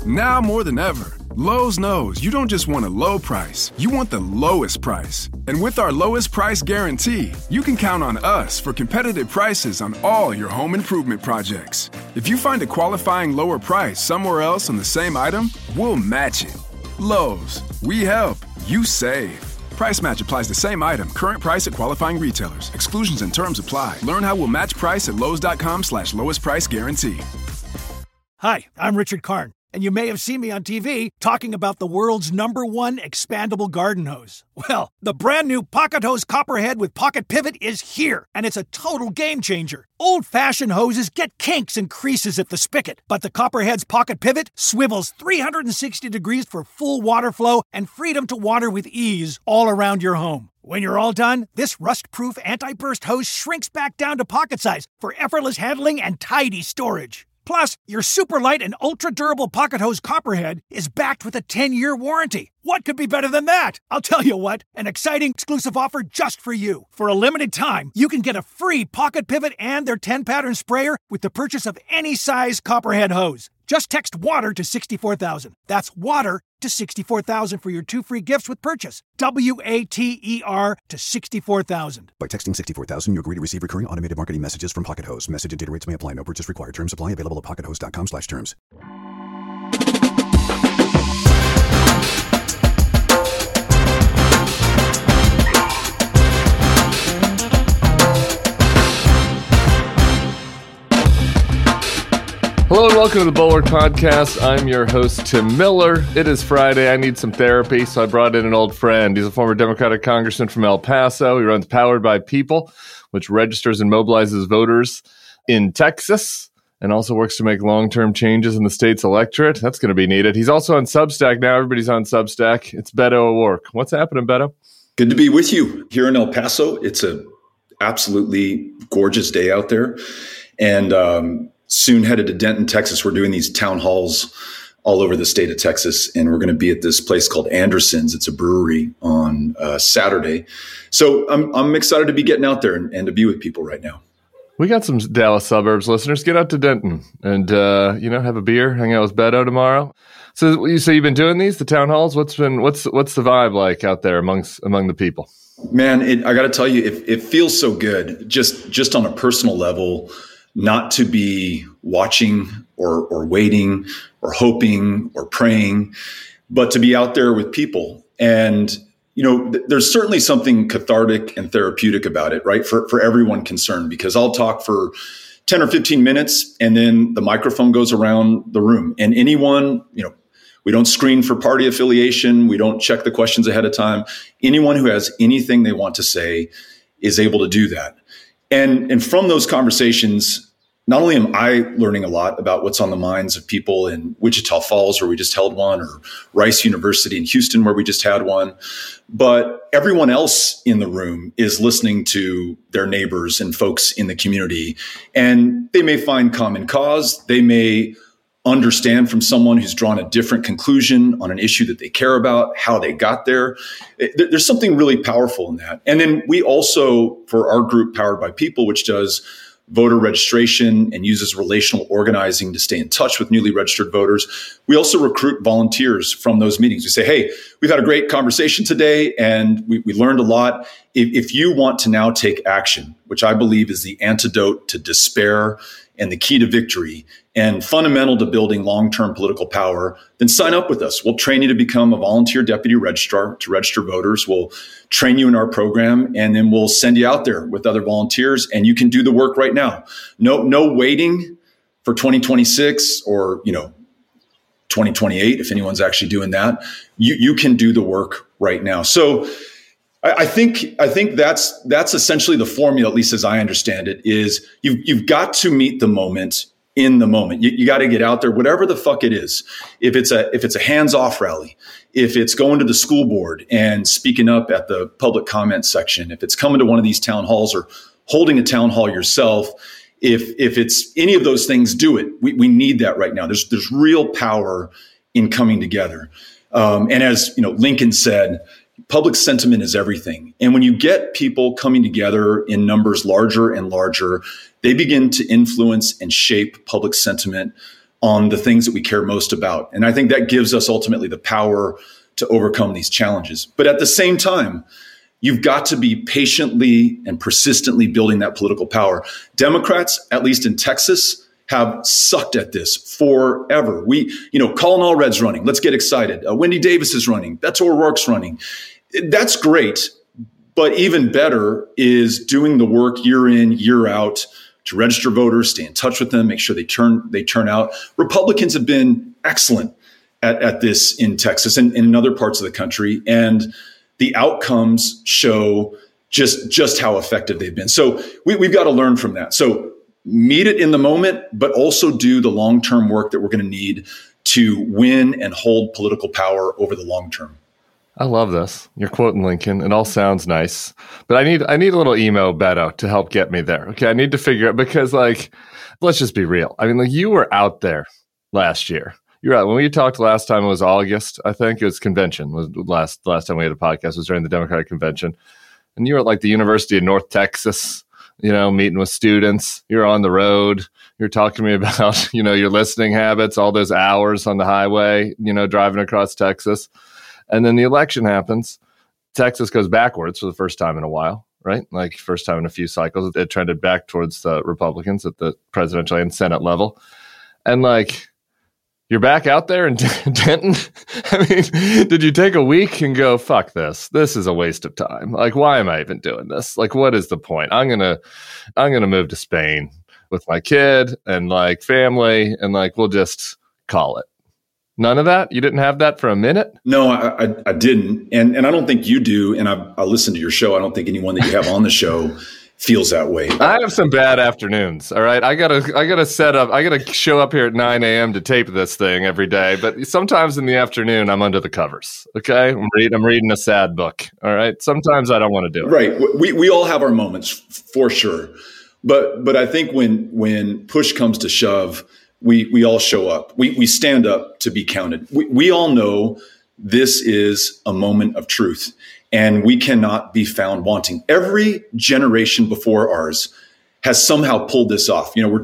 Now more than ever, Lowe's knows you don't just want a low price, you want the lowest price. And with our lowest price guarantee, you can count on us for competitive prices on all your home improvement projects. If you find a qualifying lower price somewhere else on the same item, we'll match it. Lowe's, we help, you save. Price match applies the same item. Current price at qualifying retailers. Exclusions and terms apply. Learn how we'll match price at Lowes.com/lowest price guarantee. Hi, I'm Richard Karn, and you may have seen me on TV talking about the world's #1 expandable garden hose. Well, the brand new Pocket Hose Copperhead with Pocket Pivot is here, and it's a total game changer. Old-fashioned hoses get kinks and creases at the spigot, but the Copperhead's Pocket Pivot swivels 360 degrees for full water flow and freedom to water with ease all around your home. When you're all done, this rust-proof anti-burst hose shrinks back down to pocket size for effortless handling and tidy storage. Plus, your super light and ultra-durable Pocket Hose Copperhead is backed with a 10-year warranty. What could be better than that? I'll tell you what, an exciting exclusive offer just for you. For a limited time, you can get a free Pocket Pivot and their 10-pattern sprayer with the purchase of any size Copperhead hose. Just text WATER to 64,000. That's WATER to 64,000 for your 2 free gifts with purchase. WATER to 64,000. By texting 64,000, you agree to receive recurring automated marketing messages from Pocket Hose. Message and data rates may apply. No purchase required. Terms apply. Available at pockethose.com/terms. Hello and welcome to the Bulwark Podcast. I'm your host, Tim Miller. It is Friday. I need some therapy, so I brought in an old friend. He's a former Democratic congressman from El Paso. He runs Powered by People, which registers and mobilizes voters in Texas, and also works to make long-term changes in the state's electorate. That's going to be needed. He's also on Substack now. Everybody's on Substack. It's Beto O'Rourke. What's happening, Beto? Good to be with you here in El Paso. It's a absolutely gorgeous day out there. And soon headed to Denton, Texas. We're doing these town halls all over the state of Texas, and we're going to be at this place called Anderson's. It's a brewery on Saturday. So I'm excited to be getting out there and to be with people right now. We got some Dallas suburbs listeners. Get out to Denton and have a beer, hang out with Beto tomorrow. So you say you've been doing the town halls. What's the vibe like out there among the people? Man, I got to tell you, it feels so good. Just on a personal level, not to be watching or waiting or hoping or praying, but to be out there with people. And, there's certainly something cathartic and therapeutic about it, right? For everyone concerned, because I'll talk for 10 or 15 minutes and then the microphone goes around the room, and anyone, we don't screen for party affiliation. We don't check the questions ahead of time. Anyone who has anything they want to say is able to do that. And from those conversations, not only am I learning a lot about what's on the minds of people in Wichita Falls, where we just held one, or Rice University in Houston, where we just had one, but everyone else in the room is listening to their neighbors and folks in the community. And they may find common cause. They may understand from someone who's drawn a different conclusion on an issue that they care about, how they got there. There's something really powerful in that. And then we also, for our group Powered by People, which does voter registration and uses relational organizing to stay in touch with newly registered voters, we also recruit volunteers from those meetings. We say, hey, we've had a great conversation today and we learned a lot. If you want to now take action, which I believe is the antidote to despair and the key to victory and fundamental to building long-term political power, then sign up with us. We'll train you to become a volunteer deputy registrar to register voters. We'll train you in our program, and then we'll send you out there with other volunteers, and you can do the work right now. No waiting for 2026 or 2028 if anyone's actually doing that. You can do the work right now. So I think that's essentially the formula, at least as I understand it, is you've got to meet the moment in the moment. You got to get out there, whatever the fuck it is. If it's a hands-off rally, if it's going to the school board and speaking up at the public comment section, if it's coming to one of these town halls or holding a town hall yourself, if it's any of those things, do it. We need that right now. There's real power in coming together. And as Lincoln said, public sentiment is everything. And when you get people coming together in numbers larger and larger, they begin to influence and shape public sentiment on the things that we care most about. And I think that gives us ultimately the power to overcome these challenges. But at the same time, you've got to be patiently and persistently building that political power. Democrats, at least in Texas, have sucked at this forever. Colin Allred's running. Let's get excited. Wendy Davis is running. Beto O'Rourke's running. That's great. But even better is doing the work year in, year out to register voters, stay in touch with them, make sure they turn out. Republicans have been excellent at this in Texas and in other parts of the country. And the outcomes show just how effective they've been. So we've got to learn from that. So meet it in the moment, but also do the long-term work that we're going to need to win and hold political power over the long term. I love this. You're quoting Lincoln. It all sounds nice, but I need a little emo Beto to help get me there. Okay. I need to figure out, because let's just be real. I mean, you were out there last year. You're right. When we talked last time, it was August. I think it was convention. Was last time we had a podcast was during the Democratic convention, and you were at the University of North Texas, meeting with students. You're on the road. You're talking to me about, your listening habits, all those hours on the highway, driving across Texas. And then the election happens. Texas goes backwards for the first time in a while, right? First time in a few cycles. It trended back towards the Republicans at the presidential and Senate level. And you're back out there in Denton. I mean, did you take a week and go, fuck this? This is a waste of time. Why am I even doing this? What is the point? I'm gonna move to Spain with my kid and family, and we'll just call it. None of that? You didn't have that for a minute? No, I didn't. And I don't think you do. And I listened to your show. I don't think anyone that you have on the show feels that way. I have some bad afternoons. All right. I gotta set up. I gotta show up here at 9 a.m. to tape this thing every day. But sometimes in the afternoon, I'm under the covers. Okay. I'm reading a sad book. All right. Sometimes I don't want to do it. Right. We all have our moments for sure. But I think when push comes to shove, we all show up. We stand up to be counted. We all know this is a moment of truth, and we cannot be found wanting. Every generation before ours has somehow pulled this off. We're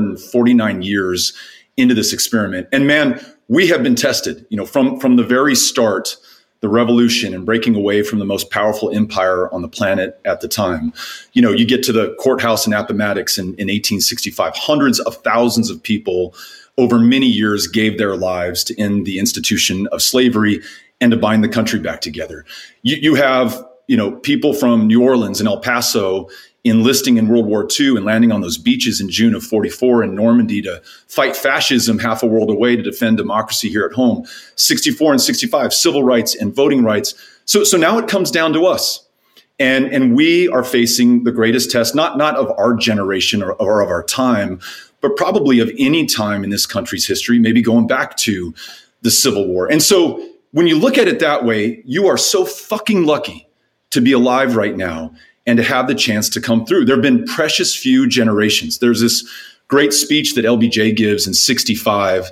249 years into this experiment. And man, we have been tested, from the very start, the revolution and breaking away from the most powerful empire on the planet at the time. You get to the courthouse in Appomattox in 1865, hundreds of thousands of people over many years gave their lives to end the institution of slavery and to bind the country back together. You have, people from New Orleans and El Paso enlisting in World War II and landing on those beaches in June of 44 in Normandy to fight fascism half a world away to defend democracy here at home. 64 and 65, civil rights and voting rights. So now it comes down to us. And we are facing the greatest test, not of our generation or of our time, but probably of any time in this country's history, maybe going back to the Civil War. And so when you look at it that way, you are so fucking lucky to be alive right now and to have the chance to come through. There have been precious few generations. There's this great speech that LBJ gives in 65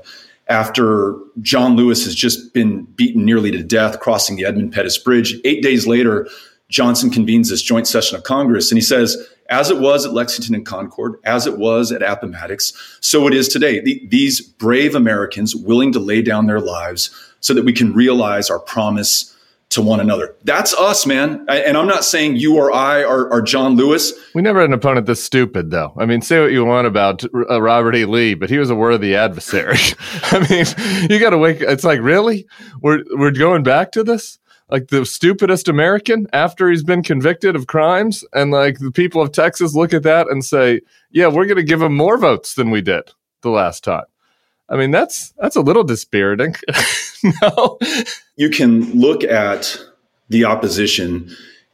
after John Lewis has just been beaten nearly to death crossing the Edmund Pettus Bridge. 8 days later, Johnson convenes this joint session of Congress, and he says, as it was at Lexington and Concord, as it was at Appomattox, so it is today. These brave Americans willing to lay down their lives so that we can realize our promise to one another. That's us, man. And I'm not saying you or I are John Lewis. We never had an opponent this stupid, though. I mean, say what you want about Robert E. Lee, but he was a worthy adversary. I mean, you got to wake. It's really? We're going back to this? The stupidest American after he's been convicted of crimes? And the people of Texas look at that and say, yeah, we're going to give him more votes than we did the last time. I mean, that's a little dispiriting. No. You can look at the opposition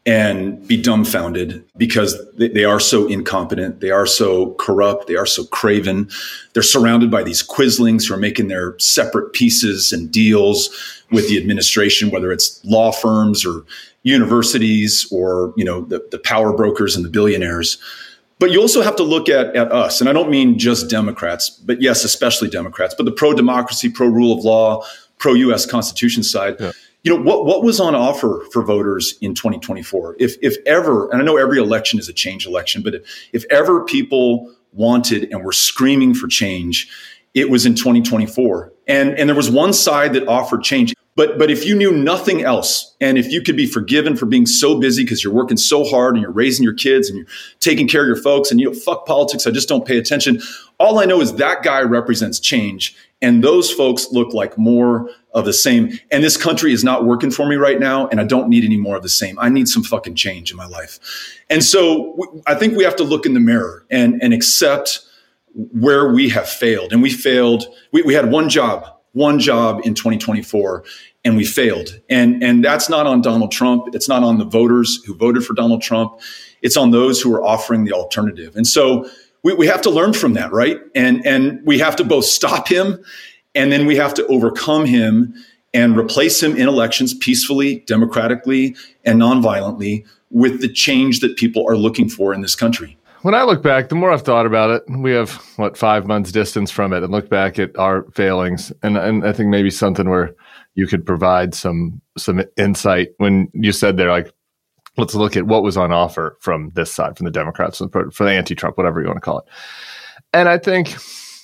and be dumbfounded because they are so incompetent. They are so corrupt. They are so craven. They're surrounded by these quislings who are making their separate pieces and deals with the administration, whether it's law firms or universities or, the power brokers and the billionaires. But you also have to look at us, and I don't mean just Democrats, but yes, especially Democrats, but the pro-democracy, pro-rule of law, pro-U.S. Constitution side. Yeah. What was on offer for voters in 2024? If ever, and I know every election is a change election, but if ever people wanted and were screaming for change, it was in 2024. And there was one side that offered change. But if you knew nothing else, and if you could be forgiven for being so busy because you're working so hard and you're raising your kids and you're taking care of your folks and fuck politics, I just don't pay attention. All I know is that guy represents change. And those folks look like more of the same. And this country is not working for me right now. And I don't need any more of the same. I need some fucking change in my life. And so I think we have to look in the mirror and accept where we have failed. And we failed. We had one job in 2024, and we failed. And that's not on Donald Trump. It's not on the voters who voted for Donald Trump. It's on those who are offering the alternative. And so we have to learn from that, right? And we have to both stop him, and then we have to overcome him and replace him in elections peacefully, democratically, and nonviolently with the change that people are looking for in this country. When I look back, the more I've thought about it, we have, 5 months distance from it, and look back at our failings. And I think maybe something where you could provide some insight when you said there, like, let's look at what was on offer from this side, from the Democrats, for the anti-Trump, whatever you want to call it. And I think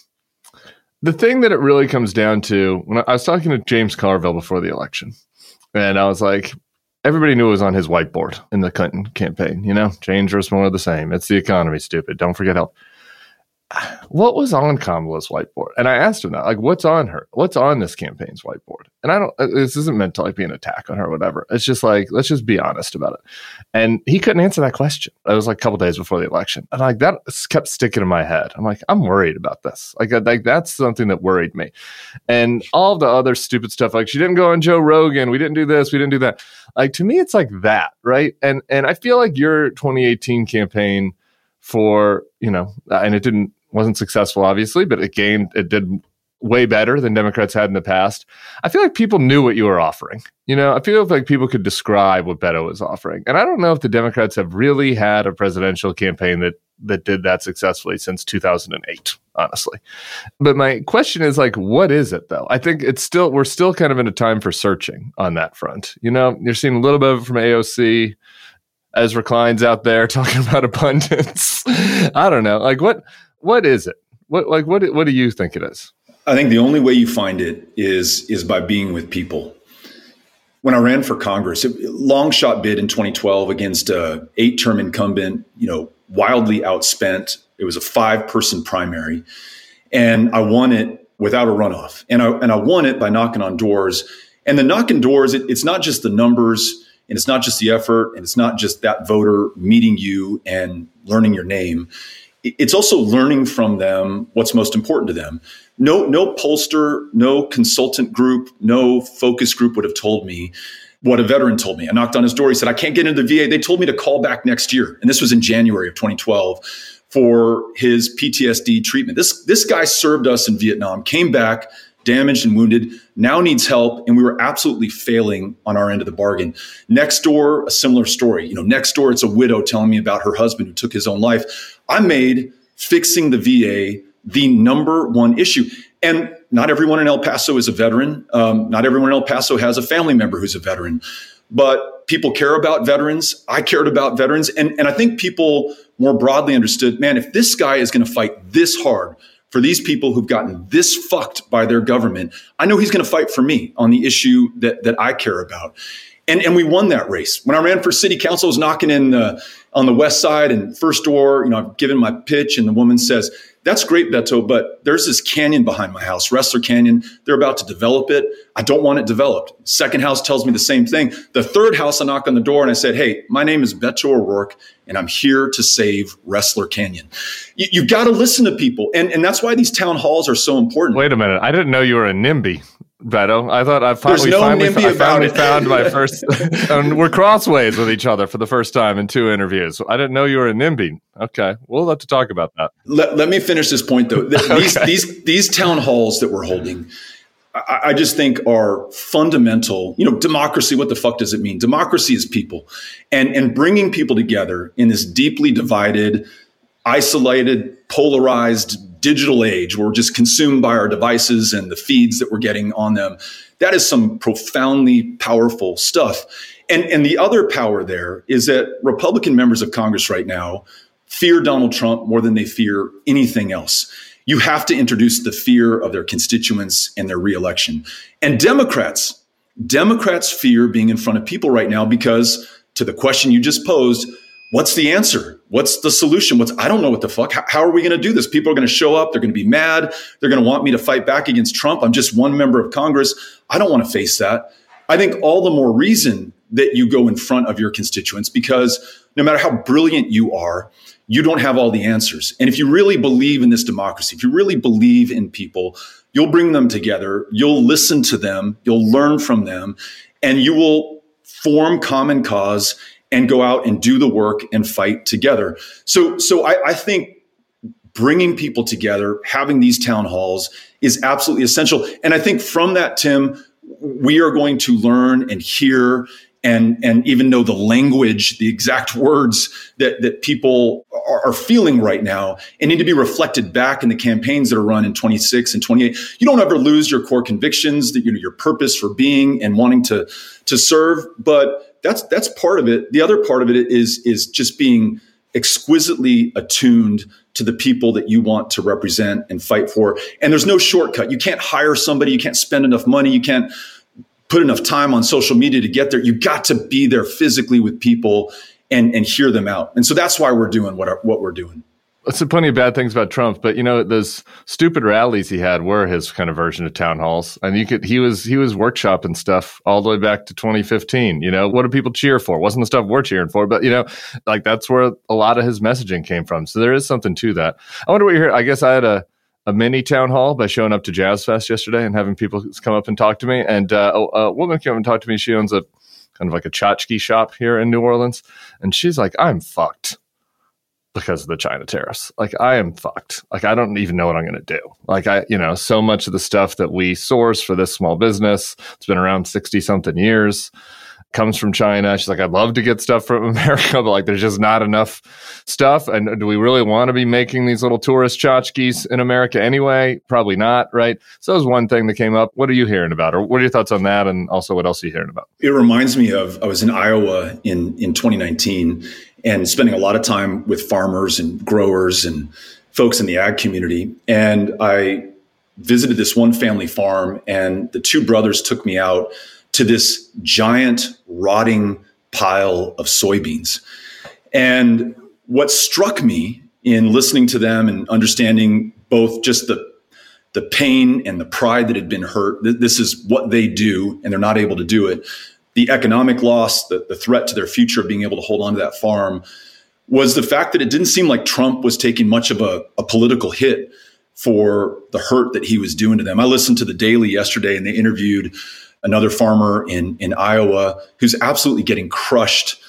the thing that it really comes down to, when I was talking to James Carville before the election, and I was like, everybody knew it was on his whiteboard in the Clinton campaign. Change or more of the same. It's the economy, stupid. Don't forget health. What was on Kamala's whiteboard? And I asked him that, like, what's on this campaign's whiteboard? And this isn't meant to be an attack on her or whatever. It's just like, let's just be honest about it. And he couldn't answer that question. It was like a couple days before the election. And that kept sticking in my head. I'm like, I'm worried about this. Like that's something that worried me. And all the other stupid stuff, like she didn't go on Joe Rogan. We didn't do this. We didn't do that. Like, to me, it's like that, right? And I feel like your 2018 campaign and it wasn't successful, obviously, but it did way better than Democrats had in the past. I feel like people knew what you were offering. I feel like people could describe what Beto was offering. And I don't know if the Democrats have really had a presidential campaign that did that successfully since 2008, honestly. But my question is, like, what is it, though? I think we're still kind of in a time for searching on that front. You're seeing a little bit of it from AOC. Ezra Klein's out there talking about abundance. I don't know. Like, what is it? What do you think it is? I think the only way you find it is by being with people. When I ran for Congress, long shot bid in 2012 against a 8-term incumbent, wildly outspent. It was a 5-person primary, and I won it without a runoff. And I won it by knocking on doors. And the knocking doors, it's not just the numbers, and it's not just the effort, and it's not just that voter meeting you and learning your name. It's also learning from them what's most important to them. No pollster, no consultant group, no focus group would have told me what a veteran told me. I knocked on his door. He said, I can't get into the VA. They told me to call back next year. And this was in January of 2012 for his PTSD treatment. This guy served us in Vietnam, came back, damaged and wounded, now needs help, and we were absolutely failing on our end of the bargain. Next door, a similar story. Next door, it's a widow telling me about her husband who took his own life. I made fixing the VA the number one issue. And not everyone in El Paso is a veteran. Not everyone in El Paso has a family member who's a veteran. But people care about veterans. I cared about veterans. And I think people more broadly understood, man, if this guy is going to fight this hard for these people who've gotten this fucked by their government, I know he's going to fight for me on the issue that I care about. And we won that race. When I ran for city council, I was knocking in on the west side and first door, I've given my pitch, and the woman says, that's great, Beto, but there's this canyon behind my house, Wrestler Canyon. They're about to develop it. I don't want it developed. Second house tells me the same thing. The third house, I knock on the door and I said, hey, my name is Beto O'Rourke, and I'm here to save Wrestler Canyon. You've got to listen to people. And that's why these town halls are so important. Wait a minute. I didn't know you were a NIMBY, Beto. I thought I finally found my first, and we're crossways with each other for the first time in 2 interviews. I didn't know you were a NIMBY. Okay. We'll have to talk about that. Let me finish this point, though. These town halls that we're holding, I just think are fundamental. Democracy, what the fuck does it mean? Democracy is people. And bringing people together in this deeply divided, isolated, polarized digital age where we're just consumed by our devices and the feeds that we're getting on them. That is some profoundly powerful stuff. And the other power there is that Republican members of Congress right now fear Donald Trump more than they fear anything else. you have to introduce the fear of their constituents and their reelection. And Democrats fear being in front of people right now because, to the question you just posed, what's the answer? What's the solution? I don't know what the fuck. How are we going to do this? People are going to show up. They're going to be mad. They're going to want me to fight back against Trump. I'm just one member of Congress. I don't want to face that. I think all the more reason that you go in front of your constituents, because no matter how brilliant you are, you don't have all the answers. And if you really believe in this democracy, if you really believe in people, you'll bring them together. You'll listen to them. You'll learn from them, and you will form common cause and go out and do the work and fight together. So I think bringing people together, having these town halls is absolutely essential. And I think from that, Tim, we are going to learn and hear and even know the language, the exact words that people are feeling right now and need to be reflected back in the campaigns that are run in 26 and 28. You don't ever lose your core convictions, that your purpose for being and wanting to serve, but that's part of it. The other part of it is just being exquisitely attuned to the people that you want to represent and fight for. And there's no shortcut. You can't hire somebody. You can't spend enough money. You can't put enough time on social media to get there. You got to be there physically with people and hear them out. And so that's why we're doing what we're doing. There's plenty of bad things about Trump, but those stupid rallies he had were his kind of version of town halls. And he was workshopping stuff all the way back to 2015. What do people cheer for? It wasn't the stuff we're cheering for, but that's where a lot of his messaging came from. So there is something to that. I wonder what you heard. I guess I had a mini town hall by showing up to Jazz Fest yesterday and having people come up and talk to me. And a woman came up and talked to me. She owns a kind of like a tchotchke shop here in New Orleans. And she's like, I'm fucked because of the China tariffs. Like, I am fucked. Like, I don't even know what I'm going to do. Like, so much of the stuff that we source for this small business, it's been around 60 something years, comes from China. She's like, I'd love to get stuff from America, but there's just not enough stuff. And do we really want to be making these little tourist tchotchkes in America anyway? Probably not, right? So that was one thing that came up. What are you hearing about? Or what are your thoughts on that? And also, what else are you hearing about? It reminds me of, I was in Iowa in 2019 and spending a lot of time with farmers and growers and folks in the ag community. And I visited this one family farm, and the two brothers took me out to this giant rotting pile of soybeans. And what struck me in listening to them and understanding both just the pain and the pride that had been hurt, this is what they do and they're not able to do it, the economic loss, the threat to their future of being able to hold on to that farm, was the fact that it didn't seem like Trump was taking much of a political hit for the hurt that he was doing to them. I listened to the Daily yesterday, and they interviewed another farmer in Iowa who's absolutely getting crushed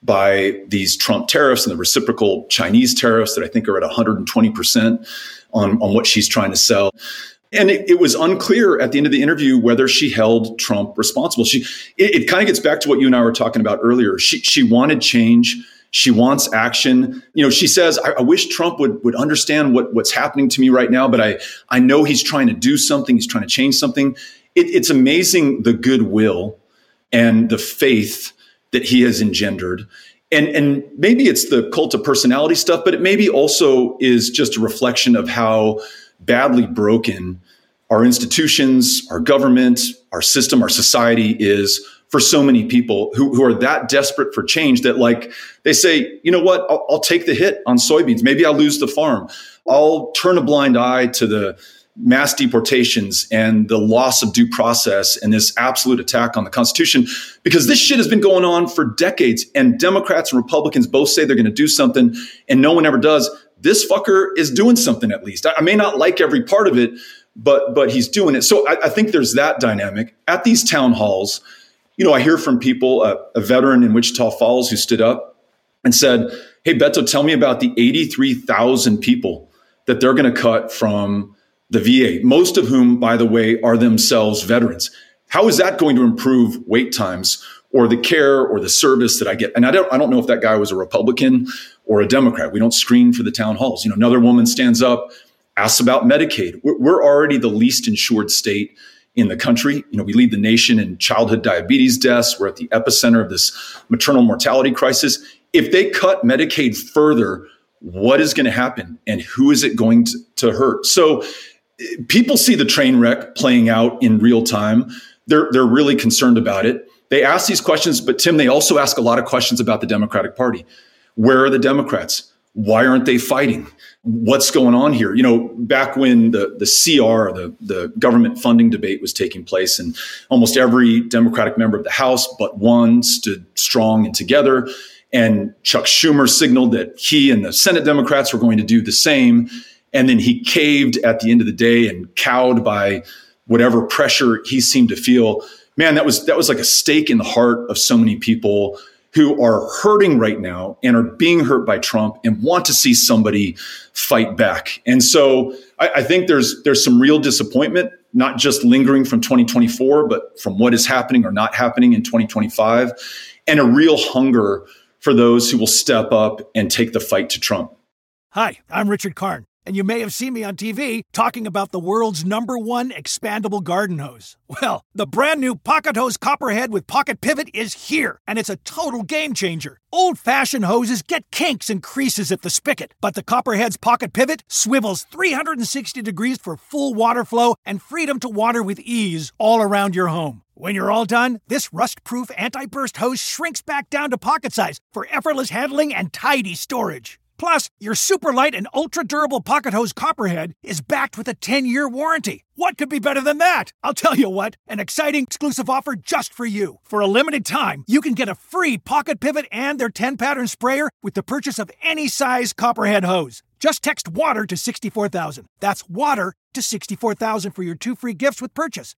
by these Trump tariffs and the reciprocal Chinese tariffs that I think are at 120% on what she's trying to sell. And it was unclear at the end of the interview whether she held Trump responsible. It kind of gets back to what you and I were talking about earlier. She wanted change. She wants action. She says, I wish Trump would understand what's happening to me right now, but I know he's trying to do something. He's trying to change something. It's amazing the goodwill and the faith that he has engendered. And maybe it's the cult of personality stuff, but it maybe also is just a reflection of how badly broken our institutions, our government, our system, our society is for so many people who are that desperate for change that, like, they say, you know what, I'll take the hit on soybeans. Maybe I'll lose the farm. I'll turn a blind eye to the mass deportations and the loss of due process and this absolute attack on the Constitution, because this shit has been going on for decades, and Democrats and Republicans both say they're going to do something and no one ever does. This fucker is doing something, at least. I may not like every part of it, but he's doing it. So I think there's that dynamic. At these town halls, I hear from people, a veteran in Wichita Falls who stood up and said, hey, Beto, tell me about the 83,000 people that they're going to cut from the VA, most of whom, by the way, are themselves veterans. How is that going to improve wait times or the care or the service that I get? And I don't know if that guy was a Republican or a Democrat. We don't screen for the town halls. Another woman stands up, asks about Medicaid. We're already the least insured state in the country. We lead the nation in childhood diabetes deaths. We're at the epicenter of this maternal mortality crisis. If they cut Medicaid further, what is going to happen and who is it going to hurt? So people see the train wreck playing out in real time. They're really concerned about it. They ask these questions, but Tim, they also ask a lot of questions about the Democratic Party. Where are the Democrats? Why aren't they fighting? What's going on here? You know, back when the CR, the government funding debate was taking place, and almost every Democratic member of the House but one stood strong and together. And Chuck Schumer signaled that he and the Senate Democrats were going to do the same. And then he caved at the end of the day and cowed by whatever pressure he seemed to feel. Man, that was like a stake in the heart of so many people who are hurting right now and are being hurt by Trump and want to see somebody fight back. And so I think there's some real disappointment, not just lingering from 2024, but from what is happening or not happening in 2025, and a real hunger for those who will step up and take the fight to Trump. Hi, I'm Richard Karn, and you may have seen me on TV talking about the world's #1 expandable garden hose. Well, the brand new Pocket Hose Copperhead with Pocket Pivot is here, and it's a total game changer. Old-fashioned hoses get kinks and creases at the spigot, but the Copperhead's Pocket Pivot swivels 360 degrees for full water flow and freedom to water with ease all around your home. When you're all done, this rust-proof anti-burst hose shrinks back down to pocket size for effortless handling and tidy storage. Plus, your super light and ultra-durable Pocket Hose Copperhead is backed with a 10-year warranty. What could be better than that? I'll tell you what, an exciting exclusive offer just for you. For a limited time, you can get a free Pocket Pivot and their 10-pattern sprayer with the purchase of any size Copperhead hose. Just text WATER to 64,000. That's WATER to 64,000 for your 2 free gifts with purchase.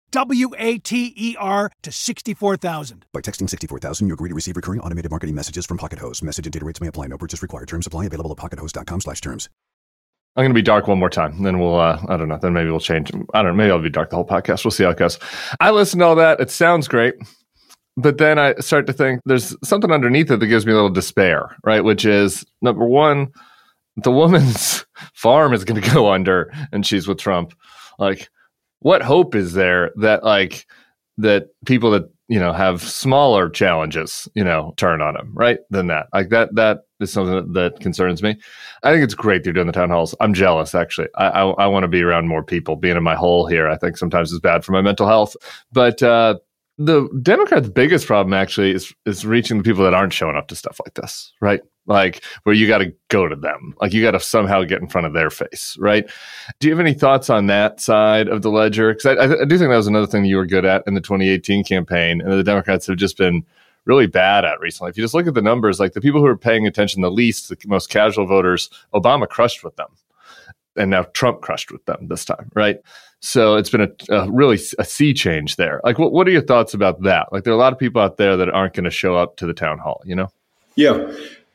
WATER to 64,000. By texting 64,000, you agree to receive recurring automated marketing messages from Pocket Hose. Message and data rates may apply. No purchase required. Terms apply. Available at pockethose.com/terms. I'm going to be dark one more time. Then we'll, I don't know. Then maybe we'll change. I don't know. Maybe I'll be dark the whole podcast. We'll see how it goes. I listen to all that. It sounds great. But then I start to think there's something underneath it that gives me a little despair, right? Which is, number one, the woman's farm is going to go under and she's with Trump. Like, what hope is there that that people that, have smaller challenges, turn on him, right? Than that. Like that is something that concerns me. I think it's great they're doing the town halls. I'm jealous, actually. I want to be around more people. Being in my hole here, I think sometimes is bad for my mental health. But the Democrats' biggest problem actually is reaching the people that aren't showing up to stuff like this, right? Like where you got to go to them, like you got to somehow get in front of their face, right? Do you have any thoughts on that side of the ledger? Because I do think that was another thing you were good at in the 2018 campaign, and the Democrats have just been really bad at recently. If you just look at the numbers, like the people who are paying attention the least, the most casual voters, Obama crushed with them, and now Trump crushed with them this time, right? So it's been a really sea change there. Like, what are your thoughts about that? Like, there are a lot of people out there that aren't going to show up to the town hall, Yeah.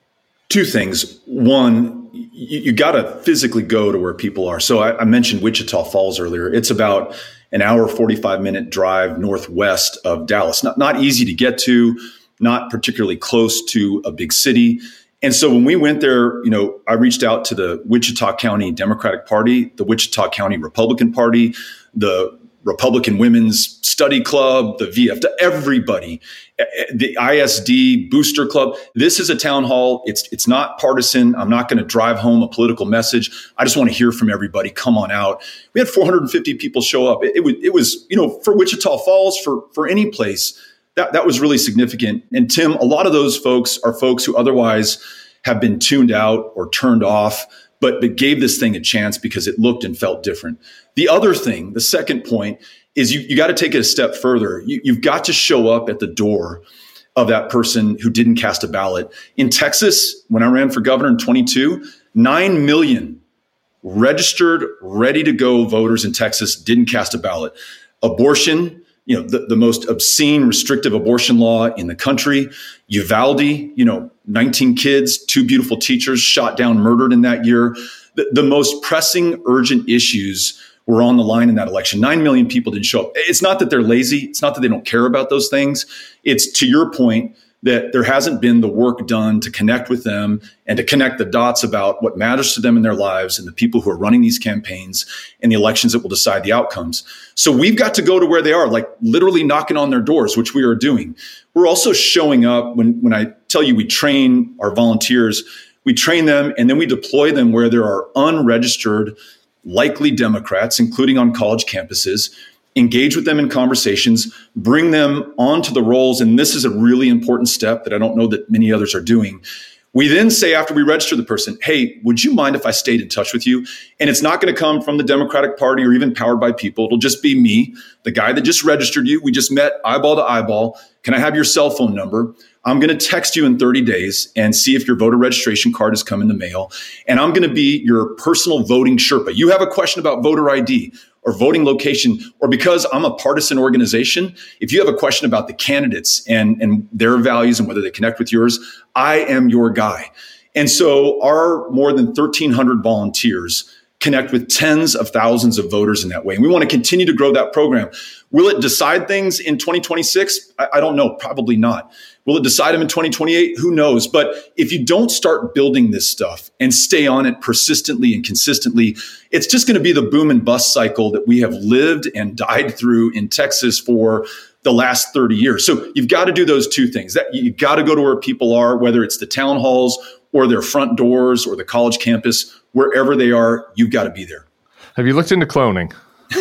2 things. One, you got to physically go to where people are. So I mentioned Wichita Falls earlier. It's about an hour, 45-minute drive northwest of Dallas. Not easy to get to, not particularly close to a big city. And so when we went there, I reached out to the Wichita County Democratic Party, the Wichita County Republican Party, the Republican Women's Study Club, the VF, everybody, the ISD Booster Club. This is a town hall. It's not partisan. I'm not going to drive home a political message. I just want to hear from everybody. Come on out. We had 450 people show up. It was, for Wichita Falls, for any place, that was really significant. And Tim, a lot of those folks are folks who otherwise have been tuned out or turned off, but gave this thing a chance because it looked and felt different. The other thing, the second point, is you got to take it a step further. You've got to show up at the door of that person who didn't cast a ballot. In Texas, when I ran for governor in 22, 9 million registered, ready to go voters in Texas didn't cast a ballot. Abortion, the most obscene, restrictive abortion law in the country. Uvalde, 19 kids, 2 beautiful teachers shot down, murdered in that year. The most pressing, urgent issues were on the line in that election. 9 million people didn't show up. It's not that they're lazy. It's not that they don't care about those things. It's, to your point, that there hasn't been the work done to connect with them and to connect the dots about what matters to them in their lives and the people who are running these campaigns and the elections that will decide the outcomes. So we've got to go to where they are, like literally knocking on their doors, which we are doing. We're also showing up when I tell you we train our volunteers. we train them, and then we deploy them where there are unregistered, likely Democrats, including on college campuses, engage with them in conversations, bring them onto the rolls. And this is a really important step that I don't know that many others are doing. We then say, after we register the person, hey, would you mind if I stayed in touch with you? And it's not going to come from the Democratic Party or even Powered by People. It'll just be me, the guy that just registered you. We just met eyeball to eyeball. Can I have your cell phone number? I'm going to text you in 30 days and see if your voter registration card has come in the mail. And I'm going to be your personal voting Sherpa. You have a question about voter ID or voting location, or because I'm a partisan organization, if you have a question about the candidates and their values and whether they connect with yours, I am your guy. And so our more than 1,300 volunteers connect with tens of thousands of voters in that way. And we want to continue to grow that program. Will it decide things in 2026? I don't know, probably not. Will it decide them in 2028? Who knows? But if you don't start building this stuff and stay on it persistently and consistently, it's just going to be the boom and bust cycle that we have lived and died through in Texas for the last 30 years. So you've got to do those two things. That you've got to go to where people are, whether it's the town halls or their front doors or the college campus, wherever they are, you've got to be there. Have you looked into cloning?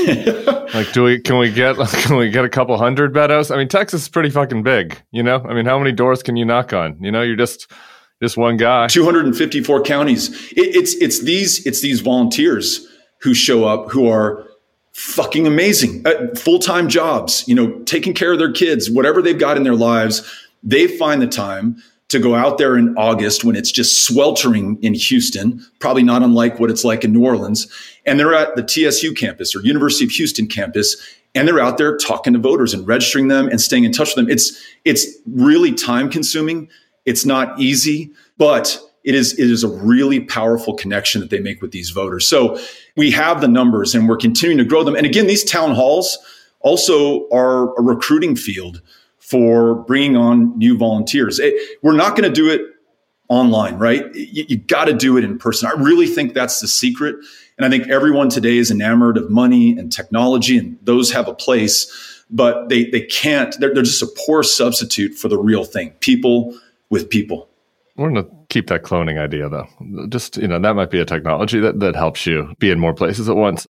Like, can we get a couple hundred Betos? I mean, Texas is pretty fucking big, you know? I mean, how many doors can you knock on? You know, you're just one guy. 254 counties. It's these volunteers who show up who are fucking amazing. Full-time jobs, you know, taking care of their kids, whatever they've got in their lives, they find the time to go out there in August when it's just sweltering in Houston, probably not unlike what it's like in New Orleans. And they're at the TSU campus or University of Houston campus, and they're out there talking to voters and registering them and staying in touch with them. It's really time consuming. It's not easy, but it is a really powerful connection that they make with these voters. So we have the numbers and we're continuing to grow them. And again, these town halls also are a recruiting field for bringing on new volunteers. We're not going to do it online, right? You got to do it in person. I really think that's the secret. And I think everyone today is enamored of money and technology, and those have a place, but they can't, they're just a poor substitute for the real thing, people with people. We're going to keep that cloning idea, though. Just, you know, that might be a technology that helps you be in more places at once.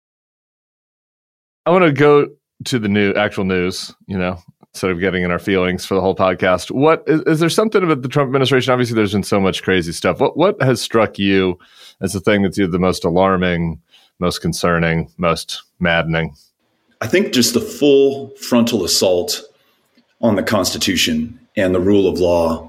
I want to go to the actual news, you know, instead of getting in our feelings for the whole podcast. What is there something about the Trump administration? Obviously, there's been so much crazy stuff. What has struck you as the thing that's either the most alarming, most concerning, most maddening? I think just the full frontal assault on the Constitution and the rule of law.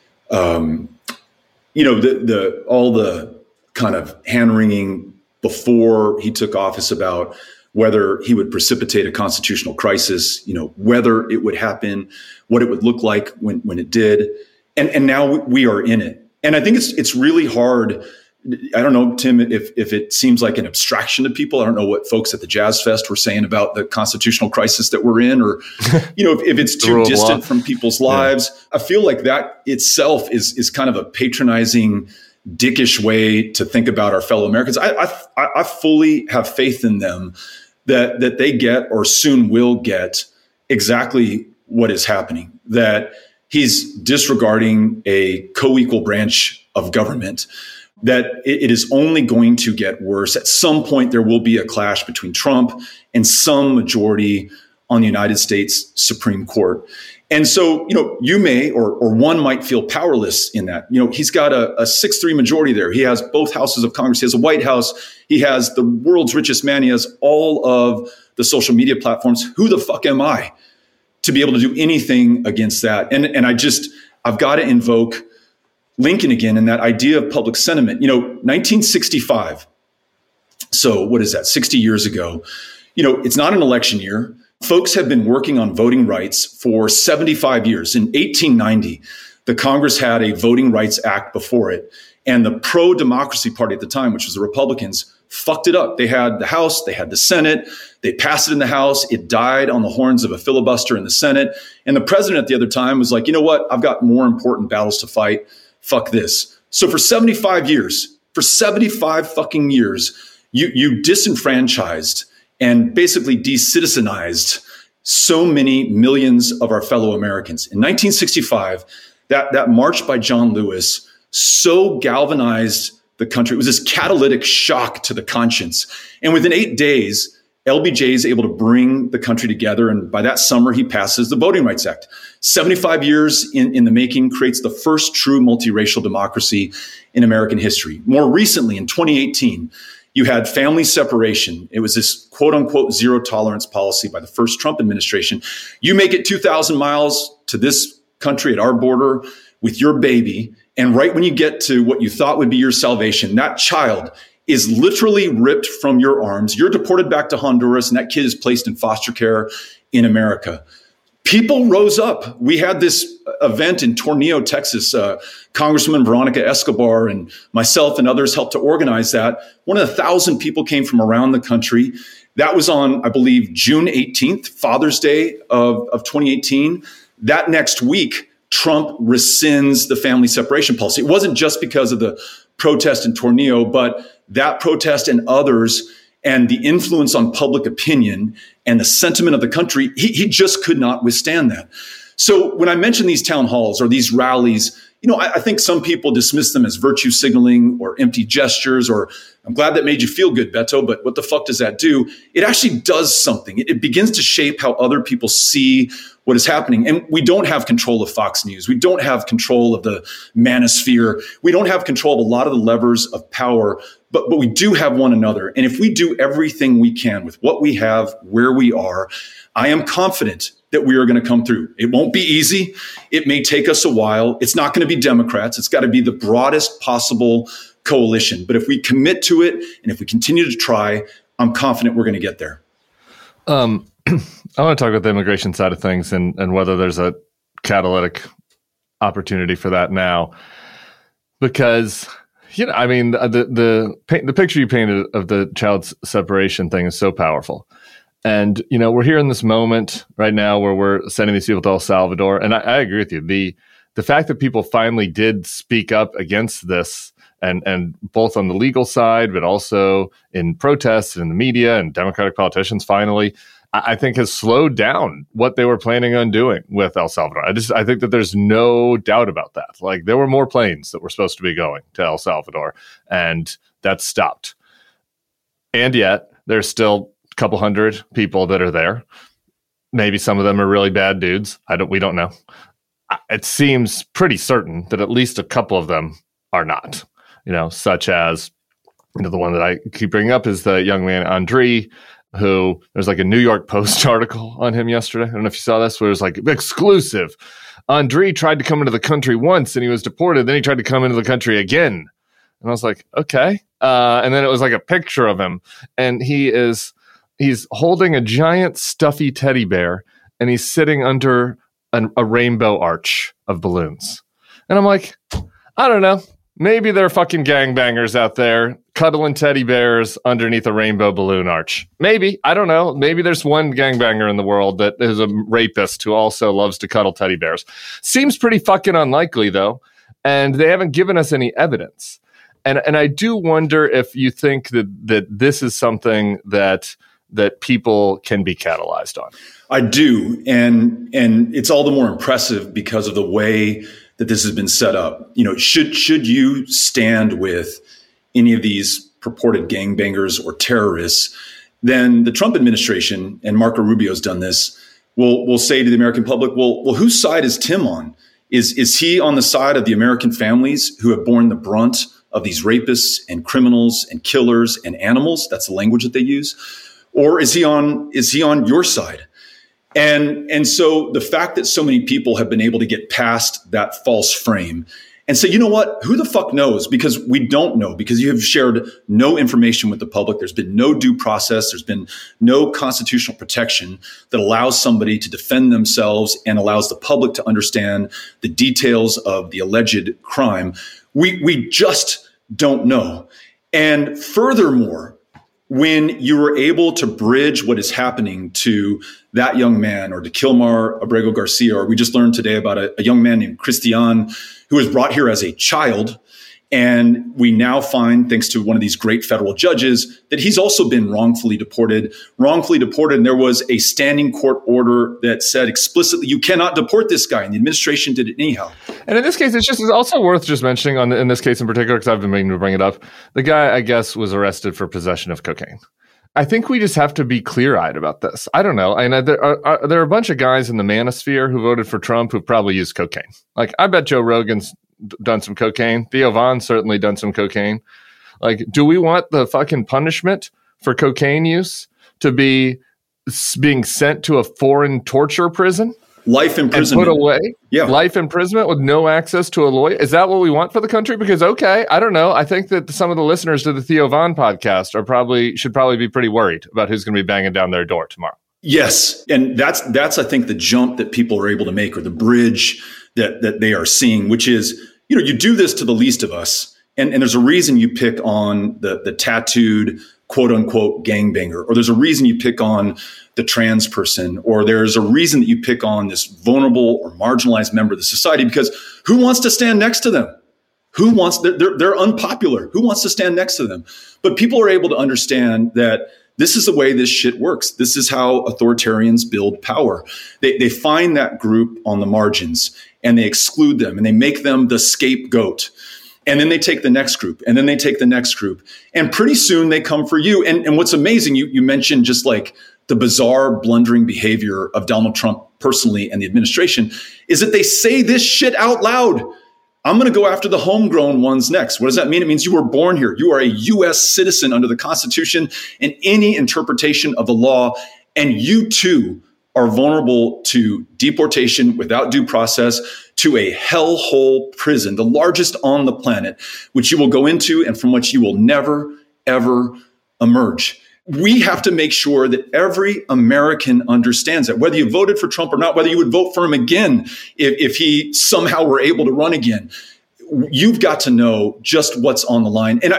You know, all the kind of hand-wringing before he took office about whether he would precipitate a constitutional crisis, you know, whether it would happen, what it would look like when it did. And now we are in it. And I think it's really hard. I don't know, Tim, if it seems like an abstraction to people. I don't know what folks at the Jazz Fest were saying about the constitutional crisis that we're in, or, you know, if it's too distant from people's lives. Yeah. I feel like that itself is kind of a patronizing, dickish way to think about our fellow Americans. I fully have faith in them that they get or soon will get exactly what is happening, that he's disregarding a co-equal branch of government, that it is only going to get worse. At some point, there will be a clash between Trump and some majority on the United States Supreme Court. And so, you know, you may, or one might feel powerless in that. You know, he's got a 6-3 majority there. He has both houses of Congress. He has a White House. He has the world's richest man. He has all of the social media platforms. Who the fuck am I to be able to do anything against that? And I've got to invoke Lincoln again and that idea of public sentiment. You know, 1965. So what is that? 60 years ago. You know, it's not an election year. Folks have been working on voting rights for 75 years. In 1890, the Congress had a Voting Rights Act before it. And the pro-democracy party at the time, which was the Republicans, fucked it up. They had the House, they had the Senate, they passed it in the House. It died on the horns of a filibuster in the Senate. And the president at the other time was like, you know what? I've got more important battles to fight. Fuck this. So for 75 fucking years, you disenfranchised and basically decitizenized so many millions of our fellow Americans. In 1965, that march by John Lewis so galvanized the country. It was this catalytic shock to the conscience. And within 8 days, LBJ is able to bring the country together. And by that summer, he passes the Voting Rights Act. 75 years in the making, creates the first true multiracial democracy in American history. More recently, in 2018, you had family separation. It was this quote unquote zero tolerance policy by the first Trump administration. You make it 2,000 miles to this country at our border with your baby. And right when you get to what you thought would be your salvation, that child is literally ripped from your arms. You're deported back to Honduras, and that kid is placed in foster care in America. People rose up. We had this event in Tornillo, Texas. Congresswoman Veronica Escobar and myself and others helped to organize that. 1,000 people came from around the country. That was on, I believe, June 18th, Father's Day of 2018. That next week, Trump rescinds the family separation policy. It wasn't just because of the protest in Tornillo, but that protest and others and the influence on public opinion and the sentiment of the country, he just could not withstand that. So when I mention these town halls or these rallies, I think some people dismiss them as virtue signaling or empty gestures, or I'm glad that made you feel good, Beto, but what the fuck does that do? It actually does something. It begins to shape how other people see what is happening. And we don't have control of Fox News. We don't have control of the manosphere. We don't have control of a lot of the levers of power, but we do have one another. And if we do everything we can with what we have, where we are, I am confident that we are going to come through. It won't be easy. It may take us a while. It's not going to be Democrats. It's got to be the broadest possible coalition. But if we commit to it and if we continue to try, I'm confident we're going to get there. I want to talk about the immigration side of things and whether there's a catalytic opportunity for that now. Because, the picture you painted of the child separation thing is so powerful. And, we're here in this moment right now where we're sending these people to El Salvador. And I agree with you. The fact that people finally did speak up against this and both on the legal side, but also in protests and in the media and Democratic politicians finally, I think has slowed down what they were planning on doing with El Salvador. I think that there's no doubt about that. Like, there were more planes that were supposed to be going to El Salvador, and that stopped. And yet there's still a couple hundred people that are there. Maybe some of them are really bad dudes. We don't know. It seems pretty certain that at least a couple of them are not, such as, the one that I keep bringing up is the young man, Andre, who there's like a New York Post article on him yesterday. I don't know if you saw this, where it was like exclusive. Andre tried to come into the country once and he was deported. Then he tried to come into the country again. And I was like, okay. And then it was like a picture of him, and he's holding a giant stuffy teddy bear, and he's sitting under a rainbow arch of balloons. And I'm like, I don't know. Maybe there are fucking gangbangers out there cuddling teddy bears underneath a rainbow balloon arch. Maybe. I don't know. Maybe there's one gangbanger in the world that is a rapist who also loves to cuddle teddy bears. Seems pretty fucking unlikely, though. And they haven't given us any evidence. And I do wonder if you think that this is something that people can be catalyzed on. I do. And it's all the more impressive because of the way that this has been set up. Should you stand with any of these purported gangbangers or terrorists, then the Trump administration, and Marco Rubio's done this, will say to the American public, well, whose side is Tim on? Is he on the side of the American families who have borne the brunt of these rapists and criminals and killers and animals? That's the language that they use. Or is he on your side? And so the fact that so many people have been able to get past that false frame and say, you know what, who the fuck knows? Because we don't know, because you have shared no information with the public. There's been no due process. There's been no constitutional protection that allows somebody to defend themselves and allows the public to understand the details of the alleged crime. We just don't know. And furthermore, when you were able to bridge what is happening to that young man, or to Kilmar Abrego Garcia, or we just learned today about a young man named Christian who was brought here as a child And we now find, thanks to one of these great federal judges, that he's also been wrongfully deported. And there was a standing court order that said explicitly, you cannot deport this guy. And the administration did it anyhow. And in this case, it's also worth just mentioning in this case in particular, because I've been meaning to bring it up. The guy, I guess, was arrested for possession of cocaine. I think we just have to be clear-eyed about this. I don't know. There are a bunch of guys in the manosphere who voted for Trump who probably used cocaine. Like, I bet Joe Rogan's done some cocaine. Theo Von's certainly done some cocaine. Like, do we want the fucking punishment for cocaine use to be being sent to a foreign torture prison? Life imprisonment. And put away? Yeah. Life imprisonment with no access to a lawyer? Is that what we want for the country? Because, okay, I don't know. I think that some of the listeners to the Theo Von podcast should probably be pretty worried about who's going to be banging down their door tomorrow. Yes. And that's I think, the jump that people are able to make, or the bridge that they are seeing, which is, you do this to the least of us. And there's a reason you pick on the tattooed, quote unquote, gangbanger, or there's a reason you pick on the trans person, or there's a reason that you pick on this vulnerable or marginalized member of the society, because who wants to stand next to them? They're unpopular. Who wants to stand next to them? But people are able to understand that this is the way this shit works. This is how authoritarians build power. They find that group on the margins and they exclude them and they make them the scapegoat. And then they take the next group, and then they take the next group. And pretty soon they come for you. And what's amazing, you mentioned just like the bizarre, blundering behavior of Donald Trump personally and the administration, is that they say this shit out loud. I'm going to go after the homegrown ones next. What does that mean? It means you were born here. You are a U.S. citizen under the Constitution and any interpretation of the law. And you too are vulnerable to deportation without due process, to a hellhole prison, the largest on the planet, which you will go into and from which you will never, ever emerge. We have to make sure that every American understands that, whether you voted for Trump or not, whether you would vote for him again if he somehow were able to run again. You've got to know just what's on the line. And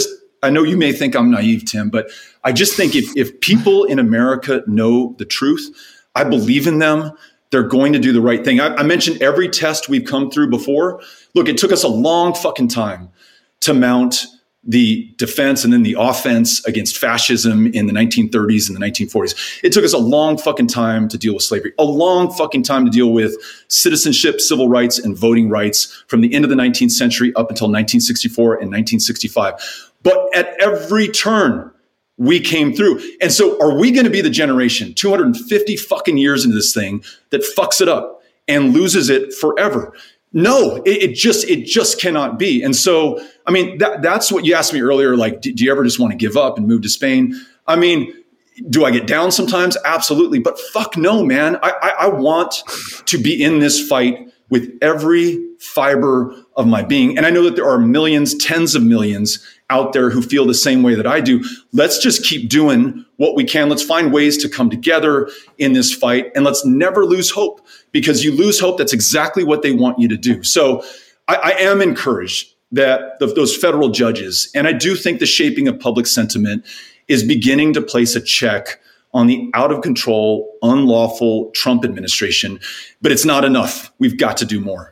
I know you may think I'm naive, Tim, but I just think if people in America know the truth, I believe in them. They're going to do the right thing. I mentioned every test we've come through before. Look, it took us a long fucking time to mount the defense and then the offense against fascism in the 1930s and the 1940s. It took us a long fucking time to deal with slavery, a long fucking time to deal with citizenship, civil rights, and voting rights from the end of the 19th century up until 1964 and 1965. But at every turn, we came through. And so are we going to be the generation 250 fucking years into this thing that fucks it up and loses it forever? No, it just cannot be. And so, I mean, that's what you asked me earlier. Like, do you ever just want to give up and move to Spain? I mean, do I get down sometimes? Absolutely. But fuck no, man. I want to be in this fight with every fiber of my being. And I know that there are millions, tens of millions out there who feel the same way that I do. Let's just keep doing what we can. Let's find ways to come together in this fight, and let's never lose hope, because you lose hope, that's exactly what they want you to do. So I am encouraged that those federal judges, and I do think the shaping of public sentiment is beginning to place a check on the out of control, unlawful Trump administration, but it's not enough. We've got to do more.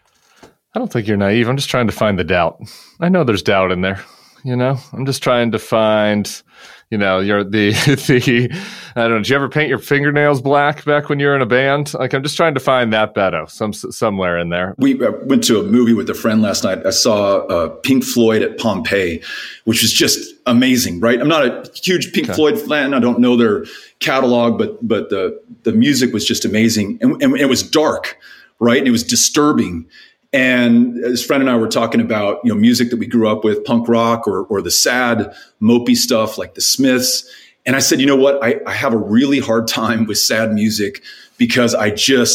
I don't think you're naive. I'm just trying to find the doubt. I know there's doubt in there. I'm just trying to find, you're the I don't know. Did you ever paint your fingernails black back when you were in a band? Like, I'm just trying to find that Beto somewhere in there. We went to a movie with a friend last night. I saw Pink Floyd at Pompeii, which was just amazing, right? I'm not a huge Pink Floyd fan. I don't know their catalog, but the music was just amazing. And it was dark, right? And it was disturbing. And his friend and I were talking about, music that we grew up with, punk rock or the sad, mopey stuff like the Smiths. And I said, you know what? I have a really hard time with sad music because I'll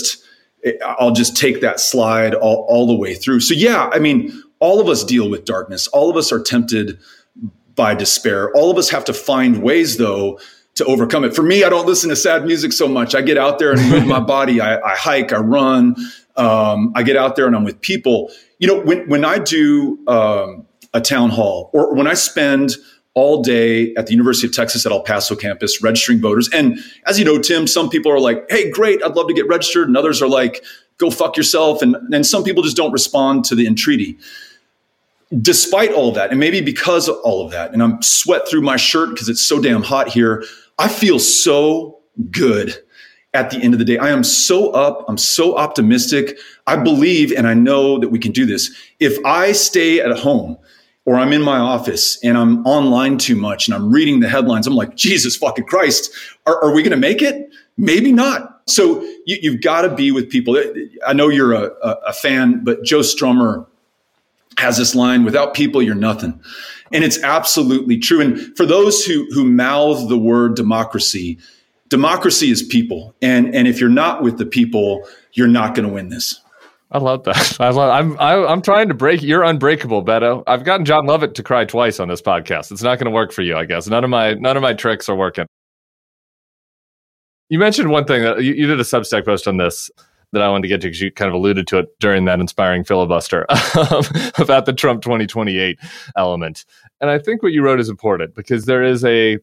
just take that slide all the way through. So yeah, I mean, all of us deal with darkness. All of us are tempted by despair. All of us have to find ways, though, to overcome it. For me, I don't listen to sad music so much. I get out there and move my body. I hike, I run. I get out there and I'm with people. When I do a town hall, or when I spend all day at the University of Texas at El Paso campus registering voters, and as you know, Tim, some people are like, hey, great, I'd love to get registered. And others are like, go fuck yourself. And some people just don't respond to the entreaty. despite all of that, and maybe because of all of that, and I'm sweat through my shirt because it's so damn hot here, I feel so good at the end of the day. I am so up. I'm so optimistic. I believe, and I know that we can do this. If I stay at home or I'm in my office and I'm online too much and I'm reading the headlines, I'm like, Jesus fucking Christ, are we going to make it? Maybe not. So you've got to be with people. I know you're a fan, but Joe Strummer has this line, without people, you're nothing. And it's absolutely true. And for those who mouth the word democracy is people. And if you're not with the people, you're not going to win this. I love that. I'm trying to break. You're unbreakable, Beto. I've gotten John Lovett to cry twice on this podcast. It's not going to work for you, I guess. None of my tricks are working. You mentioned one thing that you did a Substack post on this that I wanted to get to because you kind of alluded to it during that inspiring filibuster about the Trump 2028 element. And I think what you wrote is important because there is I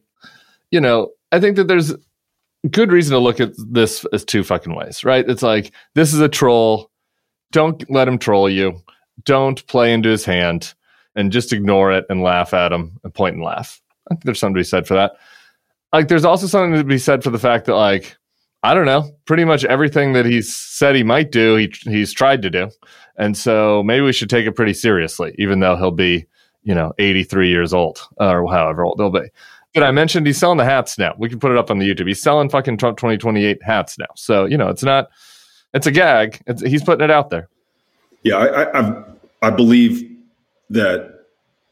think that there's good reason to look at this as two fucking ways, right? It's like, this is a troll. Don't let him troll you. Don't play into his hand and just ignore it and laugh at him and point and laugh. I think there's something to be said for that. Like, there's also something to be said for the fact that, like, I don't know, pretty much everything that he's said he might do, he's tried to do. And so maybe we should take it pretty seriously, even though he'll be, 83 years old or however old he'll be. But I mentioned he's selling the hats now. We can put it up on the YouTube. He's selling fucking Trump 2028 hats now. So, it's a gag. He's putting it out there. Yeah, I believe that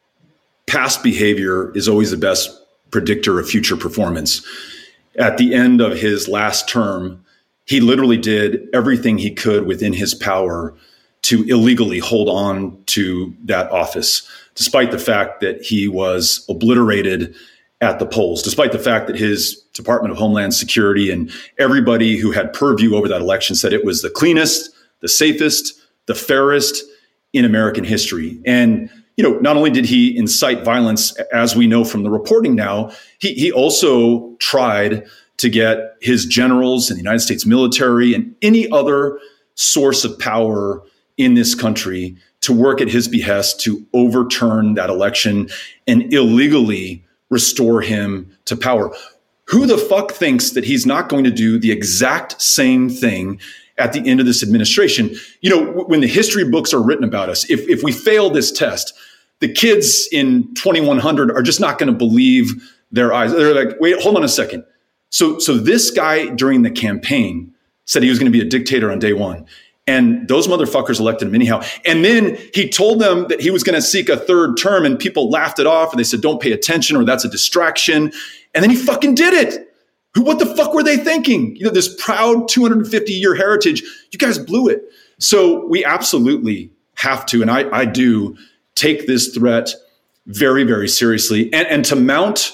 past behavior is always the best predictor of future performance. At the end of his last term, he literally did everything he could within his power to illegally hold on to that office, despite the fact that he was obliterated at the polls, despite the fact that his Department of Homeland Security and everybody who had purview over that election said it was the cleanest, the safest, the fairest in American history. And not only did he incite violence, as we know from the reporting now, he also tried to get his generals and the United States military and any other source of power in this country to work at his behest to overturn that election and illegally restore him to power. Who the fuck thinks that he's not going to do the exact same thing at the end of this administration? When the history books are written about us, if we fail this test, the kids in 2100 are just not going to believe their eyes. They're like, wait, hold on a second. So this guy during the campaign said he was going to be a dictator on day one. And those motherfuckers elected him anyhow. And then he told them that he was going to seek a third term, and people laughed it off and they said, don't pay attention, or that's a distraction. And then he fucking did it. What the fuck were they thinking? This proud 250-year heritage, you guys blew it. So we absolutely have to, and I do, take this threat very, very seriously. And to mount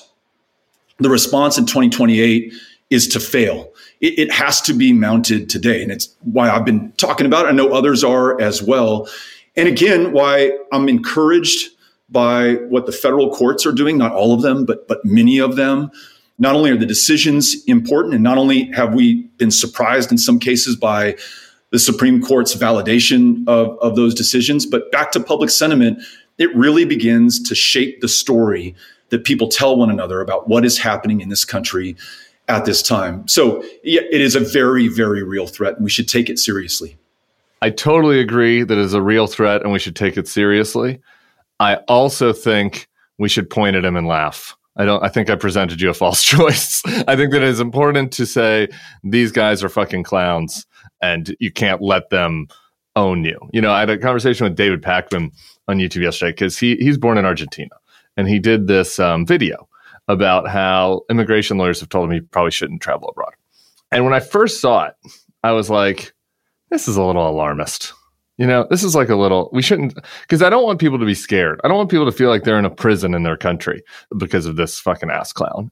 the response in 2028 is to fail. It has to be mounted today. And it's why I've been talking about it. I know others are as well. And again, why I'm encouraged by what the federal courts are doing, not all of them, but many of them. Not only are the decisions important, and not only have we been surprised in some cases by the Supreme Court's validation of those decisions, but back to public sentiment, it really begins to shape the story that people tell one another about what is happening in this country at this time. So yeah, it is a very, very real threat, and we should take it seriously. I totally agree that it's a real threat and we should take it seriously. I also think we should point at him and laugh. I think I presented you a false choice. I think that it is important to say these guys are fucking clowns and you can't let them own you. I had a conversation with David Pakman on YouTube yesterday because he's born in Argentina, and he did this video about how immigration lawyers have told him he probably shouldn't travel abroad. And when I first saw it, I was like, this is a little alarmist. This is like we shouldn't, because I don't want people to be scared. I don't want people to feel like they're in a prison in their country because of this fucking ass clown.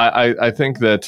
I think that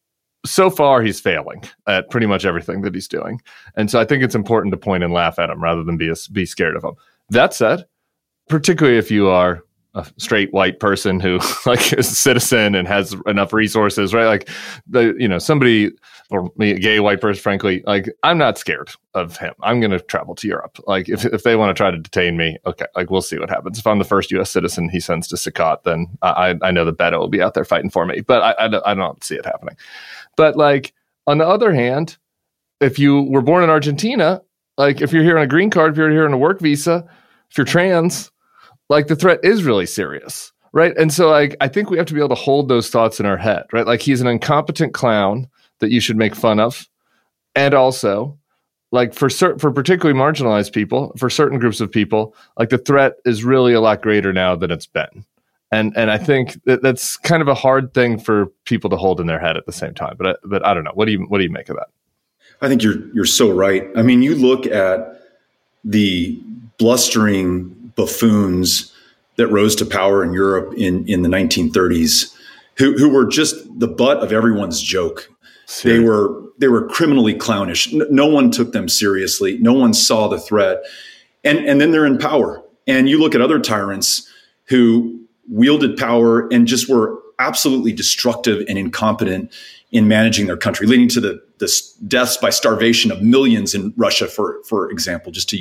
so far he's failing at pretty much everything that he's doing. And so I think it's important to point and laugh at him rather than be scared of him. That said, particularly if you are a straight white person who like is a citizen and has enough resources, right? Like somebody, or me, a gay white person, frankly, like I'm not scared of him. I'm going to travel to Europe. Like if they want to try to detain me, okay, like we'll see what happens. If I'm the first U.S. citizen he sends to Saqqat, then I know that Beto will be out there fighting for me, but I don't see it happening. But like on the other hand, if you were born in Argentina, like if you're here on a green card, if you're here on a work visa, if you're trans, like the threat is really serious, right? And so like I think we have to be able to hold those thoughts in our head, right? Like he's an incompetent clown that you should make fun of. And also, like for particularly marginalized people, for certain groups of people, like the threat is really a lot greater now than it's been. And I think that's kind of a hard thing for people to hold in their head at the same time. But I don't know. What do you make of that? I think you're so right. I mean, you look at the blustering buffoons that rose to power in Europe in the 1930s, who were just the butt of everyone's joke. They were criminally clownish. No one took them seriously. No one saw the threat. And then they're in power. And you look at other tyrants who wielded power and just were absolutely destructive and incompetent in managing their country, leading to the deaths by starvation of millions in Russia, for example, just to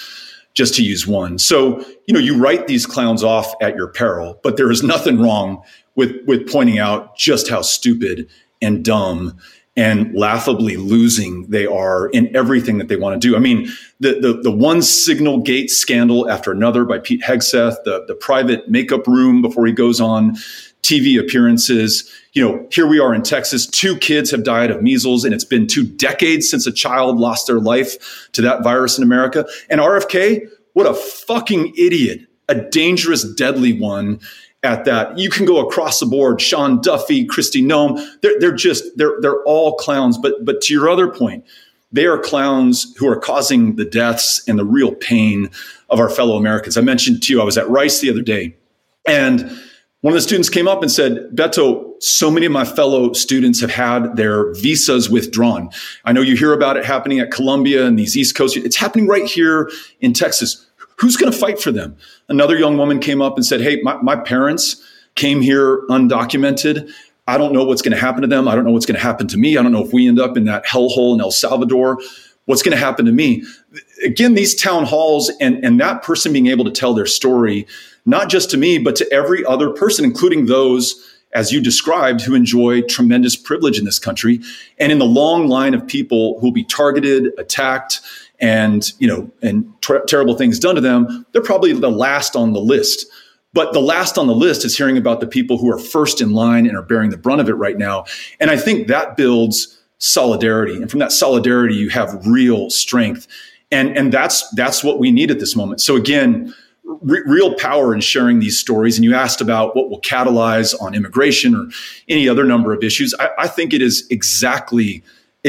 use one. So, you write these clowns off at your peril, but there is nothing wrong with pointing out just how stupid and dumb and laughably losing they are in everything that they want to do. I mean, the one Signal Gate scandal after another by Pete Hegseth, the private makeup room before he goes on TV appearances. Here we are in Texas. 2 kids have died of measles, and it's been 2 decades since a child lost their life to that virus in America. And RFK, what a fucking idiot, a dangerous, deadly one at that. You can go across the board. Sean Duffy, Kristi Noem, they're all clowns. But to your other point, they are clowns who are causing the deaths and the real pain of our fellow Americans. I mentioned to you, I was at Rice the other day, and one of the students came up and said, Beto, so many of my fellow students have had their visas withdrawn. I know you hear about it happening at Columbia and these East Coast. It's happening right here in Texas. Who's going to fight for them? Another young woman came up and said, hey, my parents came here undocumented. I don't know what's going to happen to them. I don't know what's going to happen to me. I don't know if we end up in that hellhole in El Salvador. What's going to happen to me? Again, these town halls and that person being able to tell their story, not just to me, but to every other person, including those, as you described, who enjoy tremendous privilege in this country. And in the long line of people who will be targeted, attacked, and terrible things done to them, they're probably the last on the list. But the last on the list is hearing about the people who are first in line and are bearing the brunt of it right now. And I think that builds solidarity. And from that solidarity, you have real strength. And that's what we need at this moment. So again, real power in sharing these stories. And you asked about what will catalyze on immigration or any other number of issues. I think it is exactly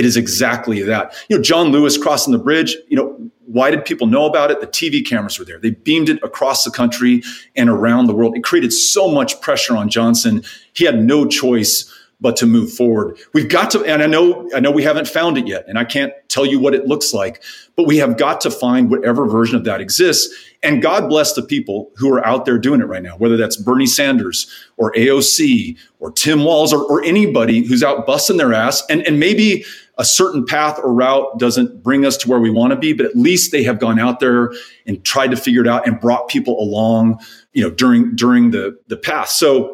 that. John Lewis crossing the bridge, why did people know about it? The TV cameras were there. They beamed it across the country and around the world. It created so much pressure on Johnson. He had no choice but to move forward. We've got to, and I know we haven't found it yet, and I can't tell you what it looks like, but we have got to find whatever version of that exists. And God bless the people who are out there doing it right now, whether that's Bernie Sanders or AOC or Tim Walz or anybody who's out busting their ass. And maybe a certain path or route doesn't bring us to where we want to be, but at least they have gone out there and tried to figure it out and brought people along, during the path. So,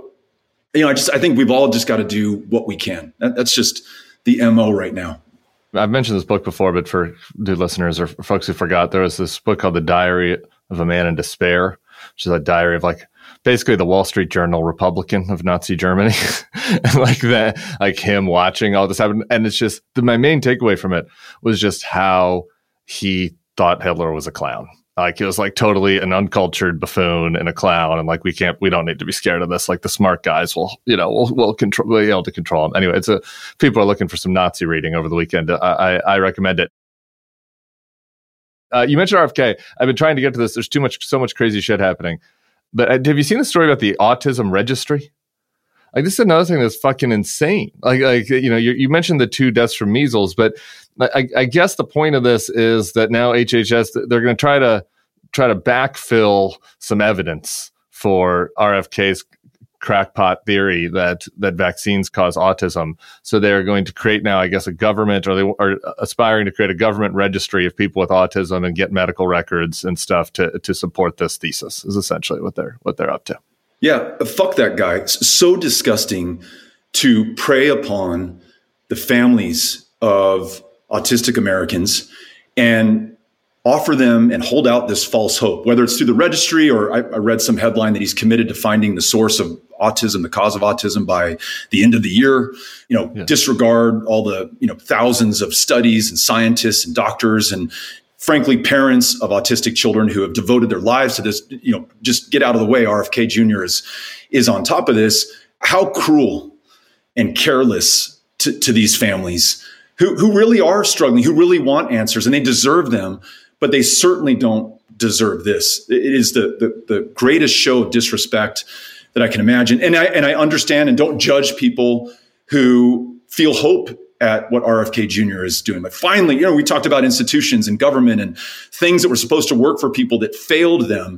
I think we've all just got to do what we can. That's just the MO right now. I've mentioned this book before, but for the listeners or folks who forgot, there was this book called The Diary of a Man in Despair, which is a diary of basically the Wall Street Journal Republican of Nazi Germany, and like him watching all this happen. And it's just my main takeaway from it was just how he thought Hitler was a clown. Like he was totally an uncultured buffoon and a clown, and we don't need to be scared of this. Like the smart guys will be able to control him. Anyway, people are looking for some Nazi reading over the weekend. I recommend it. You mentioned RFK. I've been trying to get to this. There's so much crazy shit happening. But have you seen the story about the autism registry? This is another thing that's fucking insane. You mentioned the 2 deaths from measles, but I guess the point of this is that now HHS, they're going to try to backfill some evidence for RFK's crackpot theory that vaccines cause autism. So they're going to create now, I guess, a government, or they are aspiring to create a government registry of people with autism and get medical records and stuff to support this thesis, is essentially what they're up to. Yeah, fuck that guy. It's so disgusting to prey upon the families of autistic Americans and offer them and hold out this false hope, whether it's through the registry or I read some headline that he's committed to finding the source of autism, the cause of autism by the end of the year, disregard all the, thousands of studies and scientists and doctors and frankly, parents of autistic children who have devoted their lives to this, just get out of the way. RFK Jr. is on top of this. How cruel and careless to these families who really are struggling, who really want answers, and they deserve them. But they certainly don't deserve this. It is the greatest show of disrespect that I can imagine. And I understand and don't judge people who feel hope at what RFK Jr. is doing. But finally, we talked about institutions and government and things that were supposed to work for people that failed them.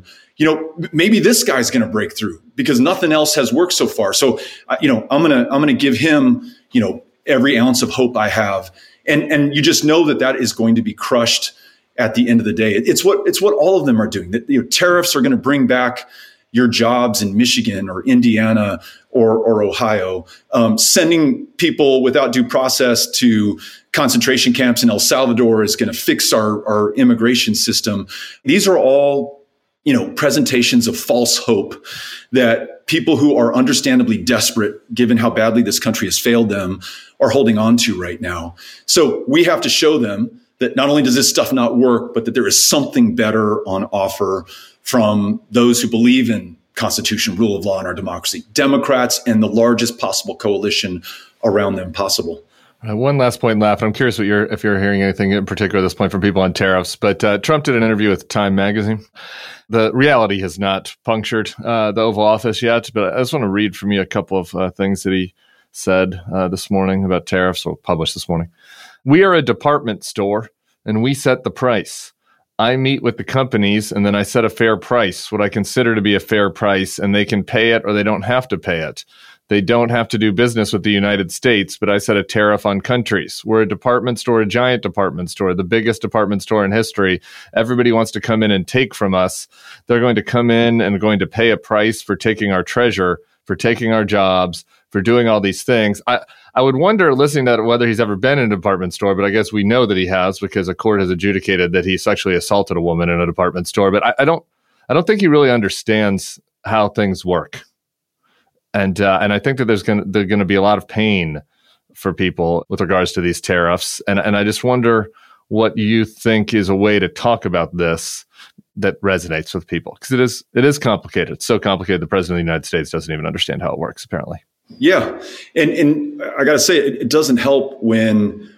Maybe this guy's going to break through because nothing else has worked so far. So, I'm going to give him, every ounce of hope I have. And you just know that is going to be crushed at the end of the day. It's what all of them are doing. That tariffs are going to bring back your jobs in Michigan or Indiana or Ohio, sending people without due process to concentration camps in El Salvador is going to fix our immigration system. These are all, presentations of false hope that people who are understandably desperate, given how badly this country has failed them, are holding on to right now. So we have to show them that not only does this stuff not work, but that there is something better on offer from those who believe in Constitution, rule of law, and our democracy. Democrats and the largest possible coalition around them possible. One last point left. I'm curious if you're hearing anything in particular at this point from people on tariffs, but Trump did an interview with Time magazine. The reality has not punctured the Oval Office yet, but I just want to read from you a couple of things that he said this morning about tariffs, or published this morning. We are a department store, and we set the price. I meet with the companies, and then I set a fair price, what I consider to be a fair price, and they can pay it or they don't have to pay it. They don't have to do business with the United States, but I set a tariff on countries. We're a department store, a giant department store, the biggest department store in history. Everybody wants to come in and take from us. They're going to come in and going to pay a price for taking our treasure, for taking our jobs, for doing all these things. I would wonder, listening to that, whether he's ever been in a department store, but I guess we know that he has because a court has adjudicated that he sexually assaulted a woman in a department store. But I don't think he really understands how things work. And I think that there's going to be a lot of pain for people with regards to these tariffs. And I just wonder what you think is a way to talk about this that resonates with people, because it is complicated. It's so complicated the president of the United States doesn't even understand how it works, apparently. Yeah. And I got to say, it doesn't help when,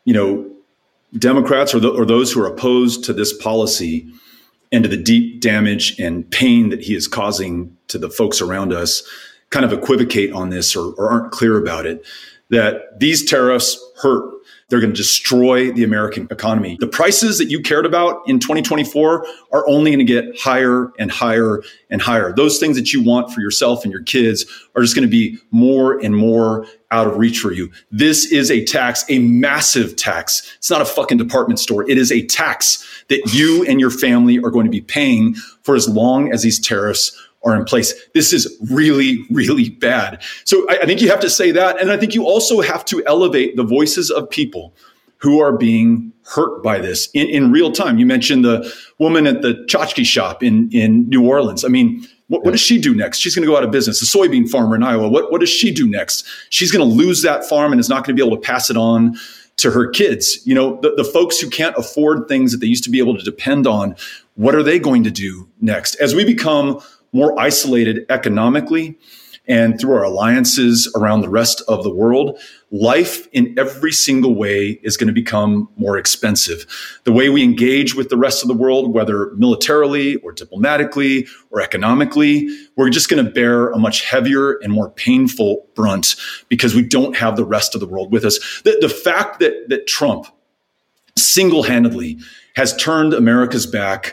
Democrats or those who are opposed to this policy and to the deep damage and pain that he is causing to the folks around us kind of equivocate on this or aren't clear about it, that these tariffs hurt. They're going to destroy the American economy. The prices that you cared about in 2024 are only going to get higher and higher and higher. Those things that you want for yourself and your kids are just going to be more and more out of reach for you. This is a tax, a massive tax. It's not a fucking department store. It is a tax that you and your family are going to be paying for as long as these tariffs are in place. This is really, really bad. So I think you have to say that. And I think you also have to elevate the voices of people who are being hurt by this in real time. You mentioned the woman at the tchotchke shop in New Orleans. I mean, what does she do next? She's going to go out of business. The soybean farmer in Iowa, what does she do next? She's going to lose that farm and is not going to be able to pass it on to her kids. The folks who can't afford things that they used to be able to depend on, what are they going to do next? As we become more isolated economically and through our alliances around the rest of the world, life in every single way is going to become more expensive. The way we engage with the rest of the world, whether militarily or diplomatically or economically, we're just going to bear a much heavier and more painful brunt because we don't have the rest of the world with us. The fact that Trump single-handedly has turned America's back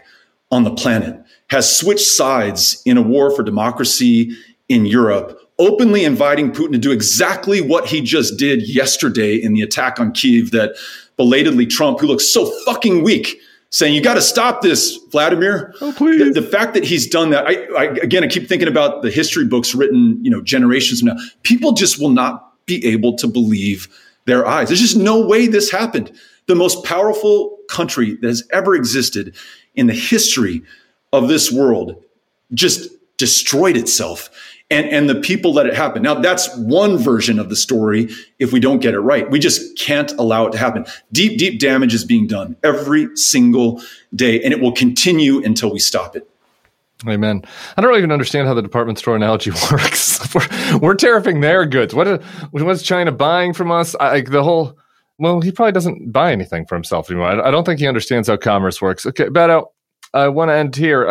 on the planet has switched sides in a war for democracy in Europe, openly inviting Putin to do exactly what he just did yesterday in the attack on Kyiv, that belatedly Trump, who looks so fucking weak, saying, you got to stop this, Vladimir. Oh, please. The fact that he's done that, I keep thinking about the history books written, generations from now. People just will not be able to believe their eyes. There's just no way this happened. The most powerful country that has ever existed in the history of this world just destroyed itself. And the people let it happen. Now, that's one version of the story if we don't get it right. We just can't allow it to happen. Deep, deep damage is being done every single day, and it will continue until we stop it. Amen. I don't even understand how the department store analogy works. We're tariffing their goods. What's China buying from us? Well, he probably doesn't buy anything for himself anymore. I don't think he understands how commerce works. Okay, Beto, I want to end here.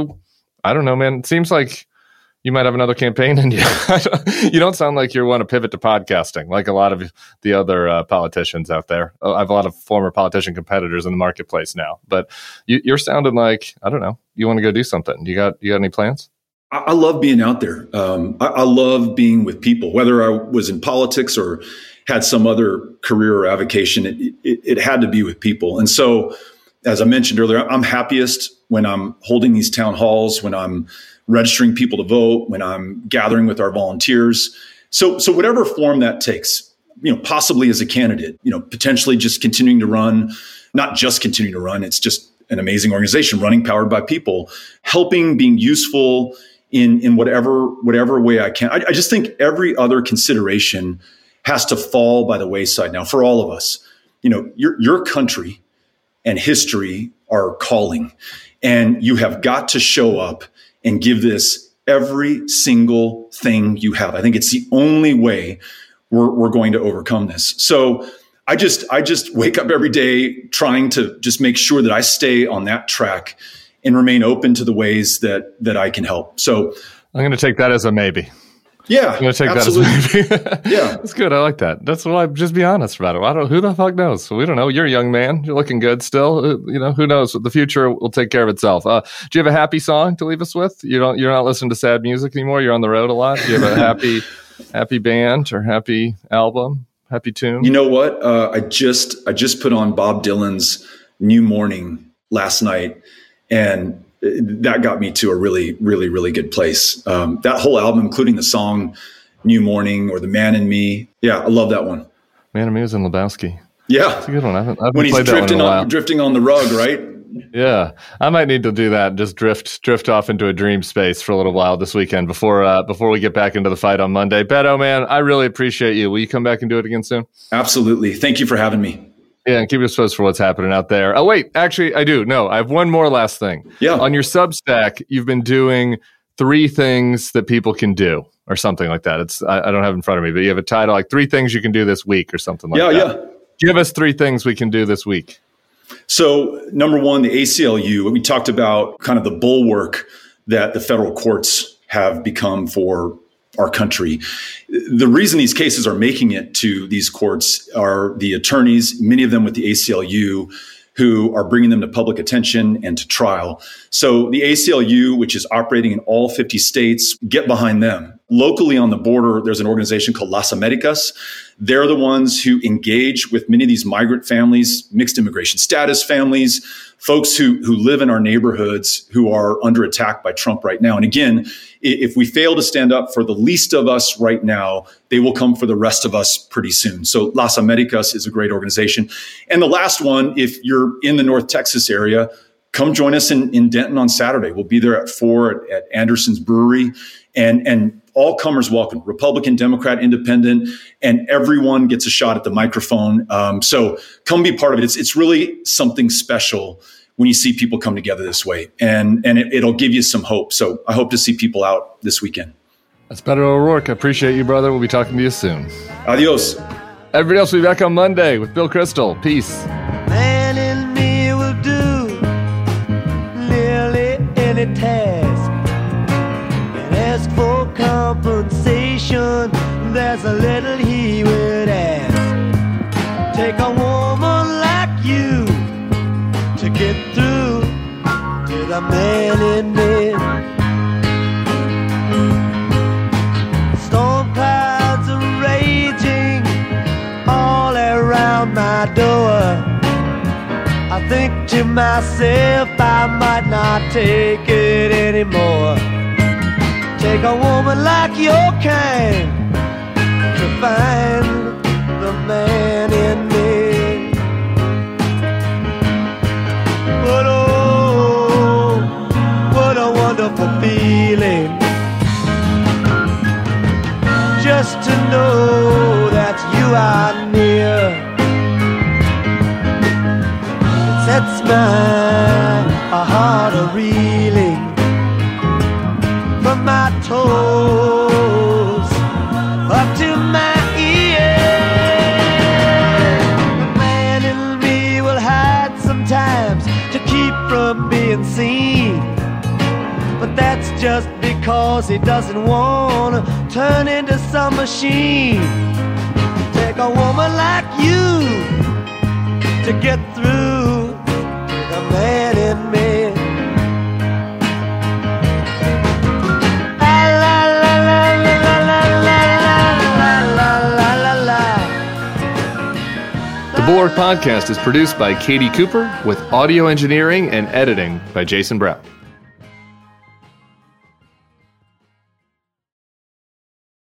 I don't know, man. It seems like you might have another campaign in you. You don't sound like you want to pivot to podcasting like a lot of the other politicians out there. I have a lot of former politician competitors in the marketplace now, but you're sounding like, I don't know, you want to go do something. You got any plans? I love being out there. I love being with people, whether I was in politics or had some other career or avocation, it had to be with people. And so, as I mentioned earlier, I'm happiest when I'm holding these town halls, when I'm registering people to vote, when I'm gathering with our volunteers. So whatever form that takes, possibly as a candidate, potentially just continuing to run, not just continuing to run. It's just an amazing organization running Powered by People, helping, being useful in whatever way I can. I just think every other consideration has to fall by the wayside now for all of us. Your country and history are calling, and you have got to show up and give this every single thing you have. I think it's the only way we're going to overcome this. So I just wake up every day trying to just make sure that I stay on that track and remain open to the ways that I can help. So I'm going to take that as a maybe. Yeah, I'm going to take absolutely. that as a maybe. Yeah, that's good. I like that. That's why. Just be honest about it. Who the fuck knows? We don't know. You're a young man. You're looking good still. Who knows? The future will take care of itself. Do you have a happy song to leave us with? You're not listening to sad music anymore. You're on the road a lot. Do you have a happy band or happy album? Happy tune? You know what? I just put on Bob Dylan's New Morning last night, and that got me to a really, really, really good place. That whole album, including the song New Morning or The Man in Me. Yeah, I love that one. Man in Me was in Lebowski. Yeah. It's a good one. I haven't when he's played that one in a while. drifting on the rug, right? Yeah. I might need to do that. Just drift off into a dream space for a little while this weekend before we get back into the fight on Monday. Beto, man, I really appreciate you. Will you come back and do it again soon? Absolutely. Thank you for having me. Yeah, and keep us posted for what's happening out there. Oh, wait, actually, I do. No, I have one more last thing. Yeah. On your Substack, you've been doing 3 things that people can do or something like that. I don't have it in front of me, but you have a title like 3 things you can do this week or something like that. Yeah. Give us 3 things we can do this week. So, number one, the ACLU. We talked about kind of the bulwark that the federal courts have become for our country. The reason these cases are making it to these courts are the attorneys, many of them with the ACLU, who are bringing them to public attention and to trial. So the ACLU, which is operating in all 50 states, get behind them. Locally on the border, there's an organization called Las Americas. They're the ones who engage with many of these migrant families, mixed immigration status families, folks who live in our neighborhoods who are under attack by Trump right now. And again, if we fail to stand up for the least of us right now, they will come for the rest of us pretty soon. So Las Americas is a great organization. And the last one, if you're in the North Texas area, come join us in Denton on Saturday. We'll be there at 4 at Anderson's Brewery. And all comers welcome, Republican, Democrat, Independent, and everyone gets a shot at the microphone. So come be part of it. It's really something special when you see people come together this way, and it'll give you some hope. So I hope to see people out this weekend. That's Beto O'Rourke. I appreciate you, brother. We'll be talking to you soon. Adios. Everybody else will be back on Monday with Bill Kristol. Peace. Man in me will do nearly any task and ask for compensation. There's a little he would ask. Take a woman like you to get through to the I think to myself I might not take it anymore. Take a woman like your kind to find the man in me. But oh, what a wonderful feeling just to know that you are near. It sets my heart a-reeling from my toes up to my ears. The man in me will hide sometimes to keep from being seen, but that's just because he doesn't want to turn into some machine. Take a woman like you to get through the man in me. The Bulwark Podcast is produced by Katie Cooper with audio engineering and editing by Jason Brown.